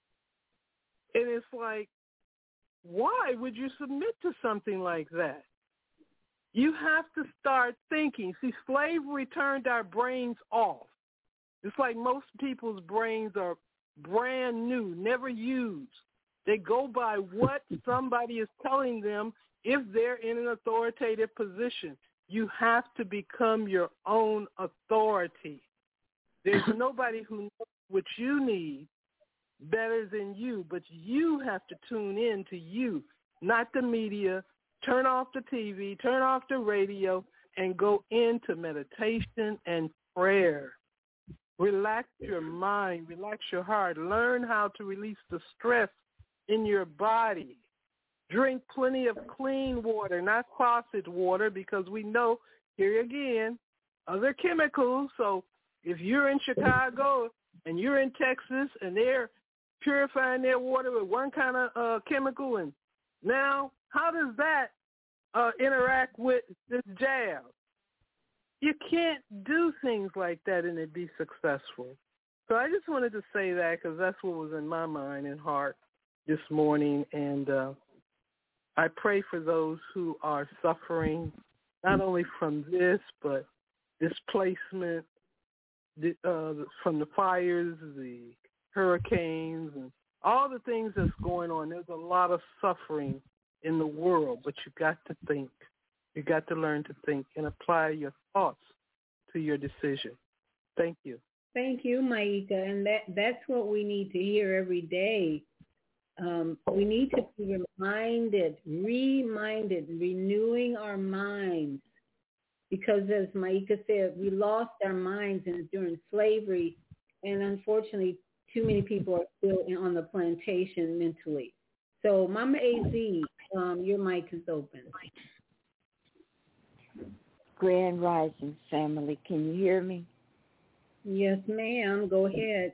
And it's like, why would you submit to something like that? You have to start thinking. See, slavery turned our brains off. It's like most people's brains are brand new, never used. They go by what somebody is telling them if they're in an authoritative position. You have to become your own authority. There's nobody who knows what you need better than you, but you have to tune in to you, not the media. Turn off the TV, turn off the radio, and go into meditation and prayer. Relax your mind, relax your heart. Learn how to release the stress in your body. Drink plenty of clean water, not faucet water, because we know, here again, other chemicals. So if you're in Chicago and you're in Texas and they're purifying their water with one kind of chemical, and now how does that interact with this jab? You can't do things like that and it be successful. So I just wanted to say that because that's what was in my mind and heart this morning. And I pray for those who are suffering, not only from this, but displacement from the fires, the hurricanes, and all the things that's going on. There's a lot of suffering in the world, but you got to think. You got to learn to think and apply your thoughts to your decision. Thank you. Thank you, Maika. And that's what we need to hear every day. We need to be reminded, renewing our minds. Because as Maika said, we lost our minds during slavery, and unfortunately, too many people are still on the plantation mentally. So, Mama AZ, your mic is open. Grand Rising family, can you hear me? Yes, ma'am. Go ahead.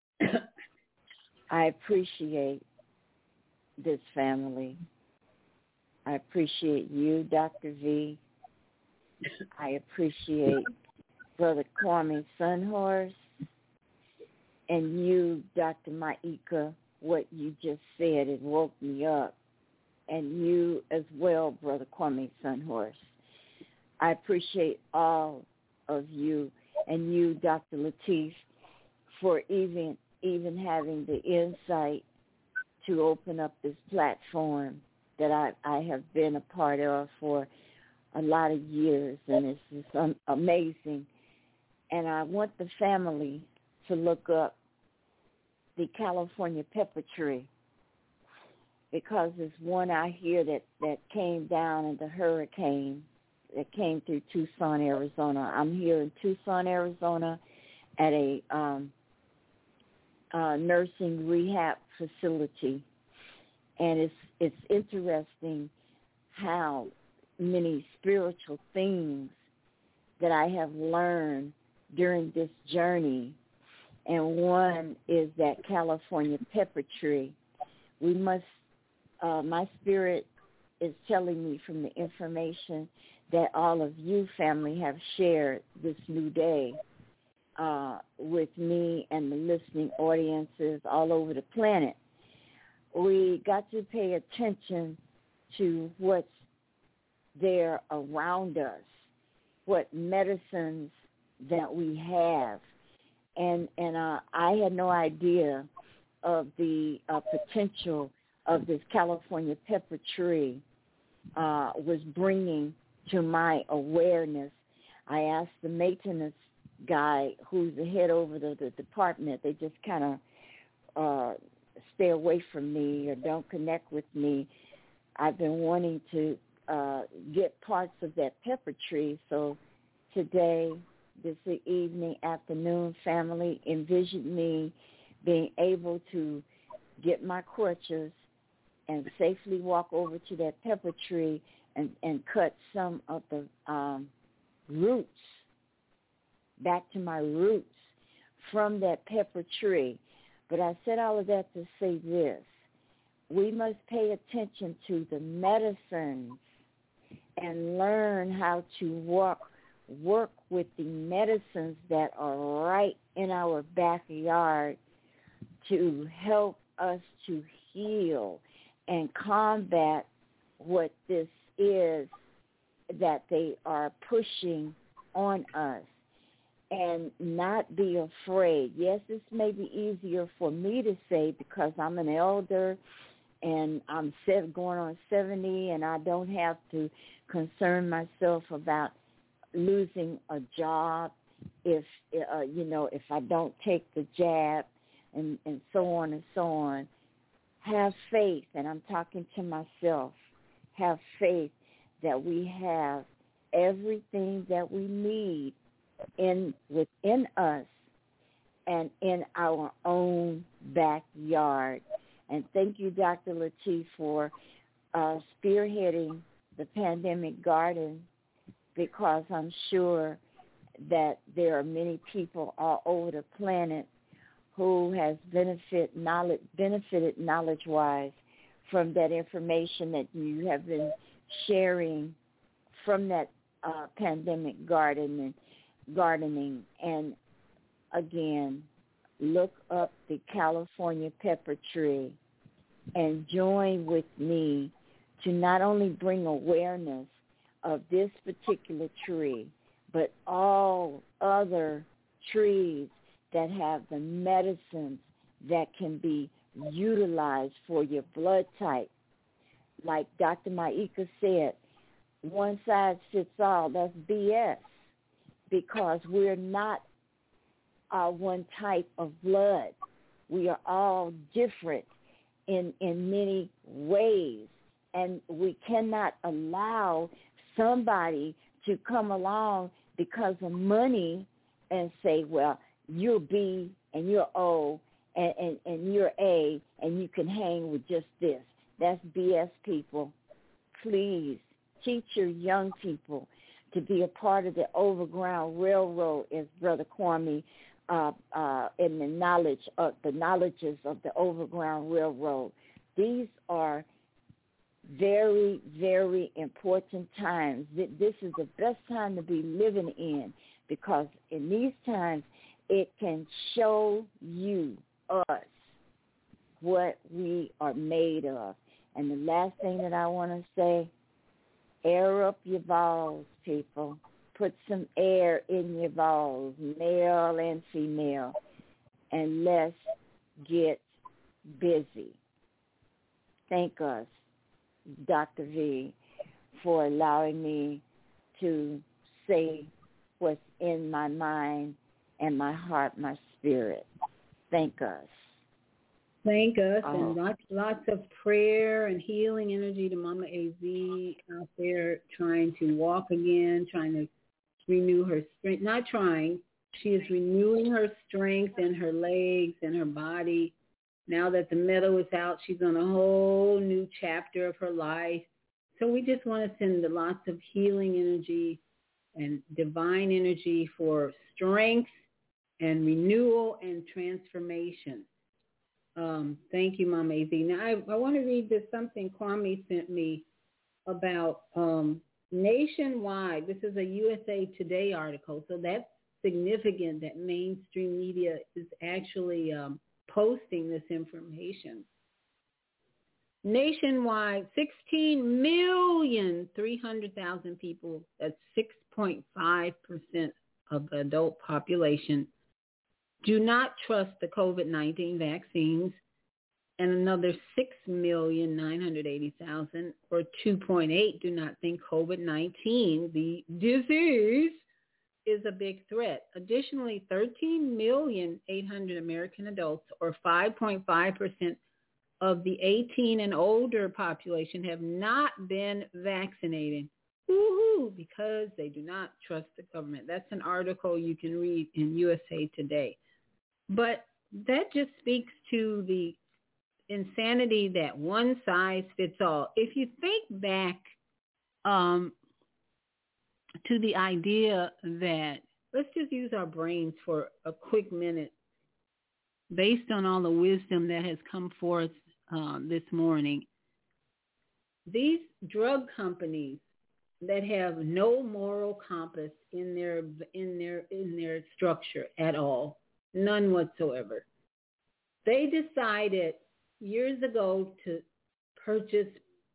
I appreciate this family. I appreciate you, Dr. V. I appreciate Brother Kwame Sunhorse, and you, Dr. Maika. What you just said, it woke me up. And you as well, Brother Kwame Sunhorse. I appreciate all of you, and you, Dr. Lateef, for even having the insight to open up this platform that I have been a part of for a lot of years, and it's just amazing. And I want the family to look up the California pepper tree, because there's one out here that came down in the hurricane that came through Tucson, Arizona. I'm here in Tucson, Arizona at a nursing rehab facility. And it's interesting how many spiritual things that I have learned during this journey. And one is that California pepper tree. We must, my spirit is telling me from the information that all of you family have shared this new day with me and the listening audiences all over the planet. We got to pay attention to what's there around us, what medicines that we have. And I had no idea of the potential of this California pepper tree was bringing to my awareness. I asked the maintenance guy, who's the head over the department, they just kind of stay away from me or don't connect with me. I've been wanting to get parts of that pepper tree. So today, this evening, afternoon, family, envisioned me being able to get my crutches and safely walk over to that pepper tree and cut some of the roots, back to my roots from that pepper tree. But I said all of that to say this. We must pay attention to the medicines and learn how to work with the medicines that are right in our backyard to help us to heal and combat what this is that they are pushing on us, and not be afraid. Yes, this may be easier for me to say because I'm an elder and I'm going on 70, and I don't have to concern myself about losing a job if I don't take the jab and so on and so on. Have faith, and I'm talking to myself, have faith that we have everything that we need within us and in our own backyard. And thank you, Dr. Lateef, for spearheading the Pandemic Garden, because I'm sure that there are many people all over the planet who has benefited knowledge-wise from that information that you have been sharing from that pandemic gardening. And again, look up the California pepper tree and join with me to not only bring awareness of this particular tree, but all other trees that have the medicines that can be utilized for your blood type. Like Dr. Maika said, one size fits all. That's BS, because we're not one type of blood. We are all different in many ways, and we cannot allow somebody to come along because of money and say, well, you're B and you're O and you're A and you can hang with just this. That's BS, people. Please teach your young people to be a part of the Overground Railroad, as Brother Kwame in the knowledges of the Overground Railroad. These are very, very important times. This is the best time to be living in, because in these times it can show you, us, what we are made of. And the last thing that I want to say, air up your balls, people. Put some air in your balls, male and female, and let's get busy. Thank us, Dr. V, for allowing me to say what's in my mind and my heart, my spirit. Thank us. Thank us, and lots of prayer and healing energy to Mama AZ out there trying to walk again, trying to renew her strength. Not trying. She is renewing her strength in her legs and her body. Now that the meadow is out, she's on a whole new chapter of her life. So we just want to send lots of healing energy and divine energy for strength and renewal and transformation. Thank you, Mama AZ. Now, I want to read this, something Kwame sent me about nationwide. This is a USA Today article, so that's significant that mainstream media is actually posting this information. Nationwide, 16,300,000 people, that's 6.5% of the adult population, do not trust the COVID-19 vaccines, and another 6,980,000, or 2.8, do not think COVID-19, the disease, is a big threat. Additionally, 13,800,000 American adults, or 5.5% of the 18 and older population, have not been vaccinated. Woohoo! Because they do not trust the government. That's an article you can read in USA Today. But that just speaks to the insanity that one size fits all. If you think back to the idea that, let's just use our brains for a quick minute, based on all the wisdom that has come forth this morning, these drug companies that have no moral compass in their structure at all, none whatsoever. They decided years ago to purchase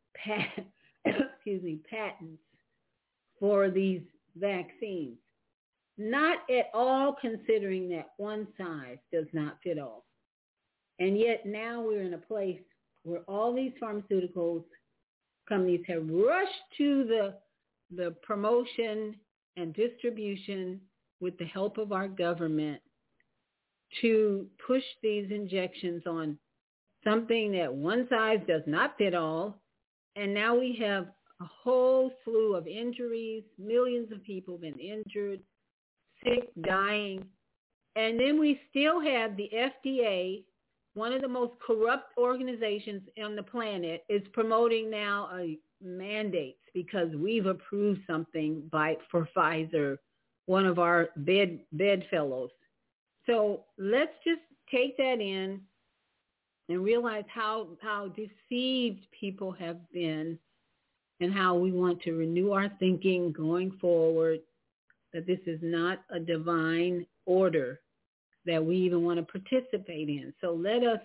patents for these vaccines, not at all considering that one size does not fit all. And yet now we're in a place where all these pharmaceuticals companies have rushed to the promotion and distribution with the help of our government to push these injections on something that one size does not fit all. And now we have a whole slew of injuries, millions of people been injured, sick, dying. And then we still have the FDA, one of the most corrupt organizations on the planet, is promoting now mandates because we've approved something for Pfizer, one of our bedfellows. So let's just take that in and realize how deceived people have been and how we want to renew our thinking going forward, that this is not a divine order that we even want to participate in. So let us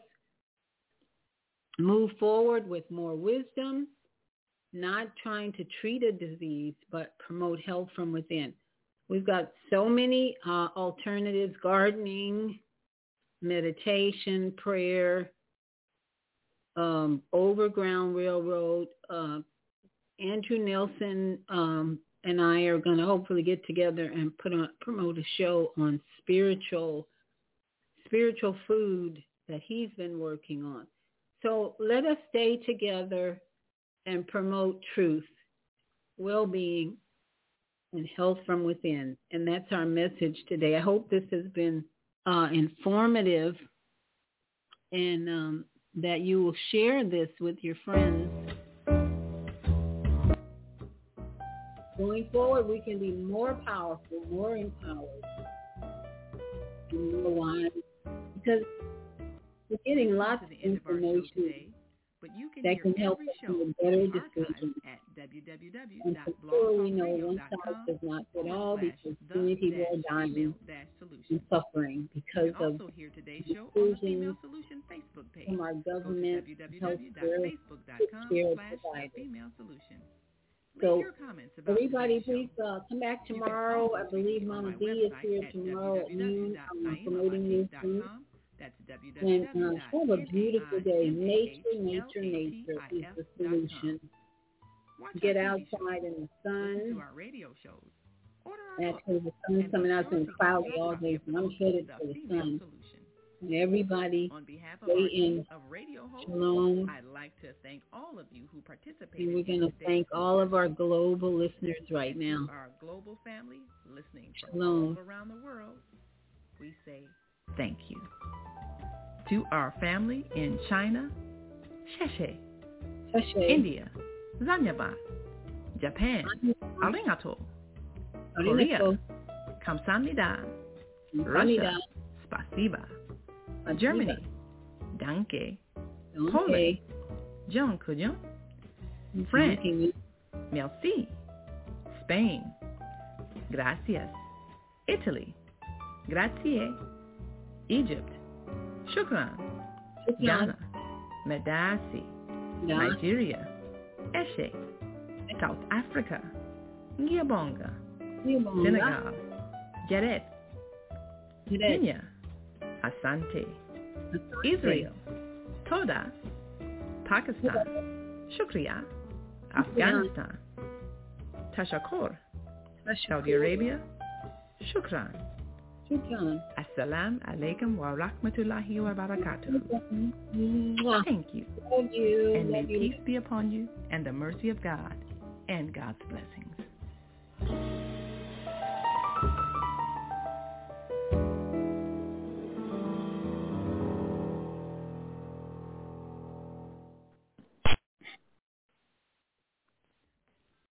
move forward with more wisdom, not trying to treat a disease, but promote health from within. We've got so many alternatives: gardening, meditation, prayer, Overground Railroad. Andrew Nelson and I are going to hopefully get together and promote a show on spiritual food that he's been working on. So let us stay together and promote truth, well-being, and health from within. And that's our message today. I hope this has been informative, and that you will share this with your friends. Going forward, we can be more powerful, more empowered, and more wise, because we're getting lots of information that can help us make a better decision. And for sure, we know one size does not fit all, because many people are dying and suffering because of decisions from our government, healthcare, providers. So everybody, please come back tomorrow. I believe Mama D is here tomorrow at noon. I'm promoting these things. And have a beautiful day. Nature is the solution. Get outside in the sun. Actually, the sun's coming out in cloudy all day, so I'm headed for the sun. And everybody, stay in shalom. I'd like to thank all of you who participated. And we're going to thank all of our global listeners right now. Our global family listening from shalom. All around the world, we say thank you. To our family in China, Sheshe. India, Zanyaba. Japan, Arigato. Korea, Kamsahamnida. Russia, Spasiba. Germany, Danke. Poland, Jean-Couillon. France, Merci. Spain, Gracias. Italy, Grazie. Egypt, Shukran. Ghana, Medasi. Nigeria, Eshe. South Africa, Ngiyabonga. Senegal, Jared. Kenya, Asante. Israel, Toda. Pakistan, Shukriya. Afghanistan, Tashakkur. Saudi Arabia, Shukran. Assalamu alaikum wa rahmatullahi wa barakatuh. Thank you. And may peace be upon you, and the mercy of God, and God's blessings.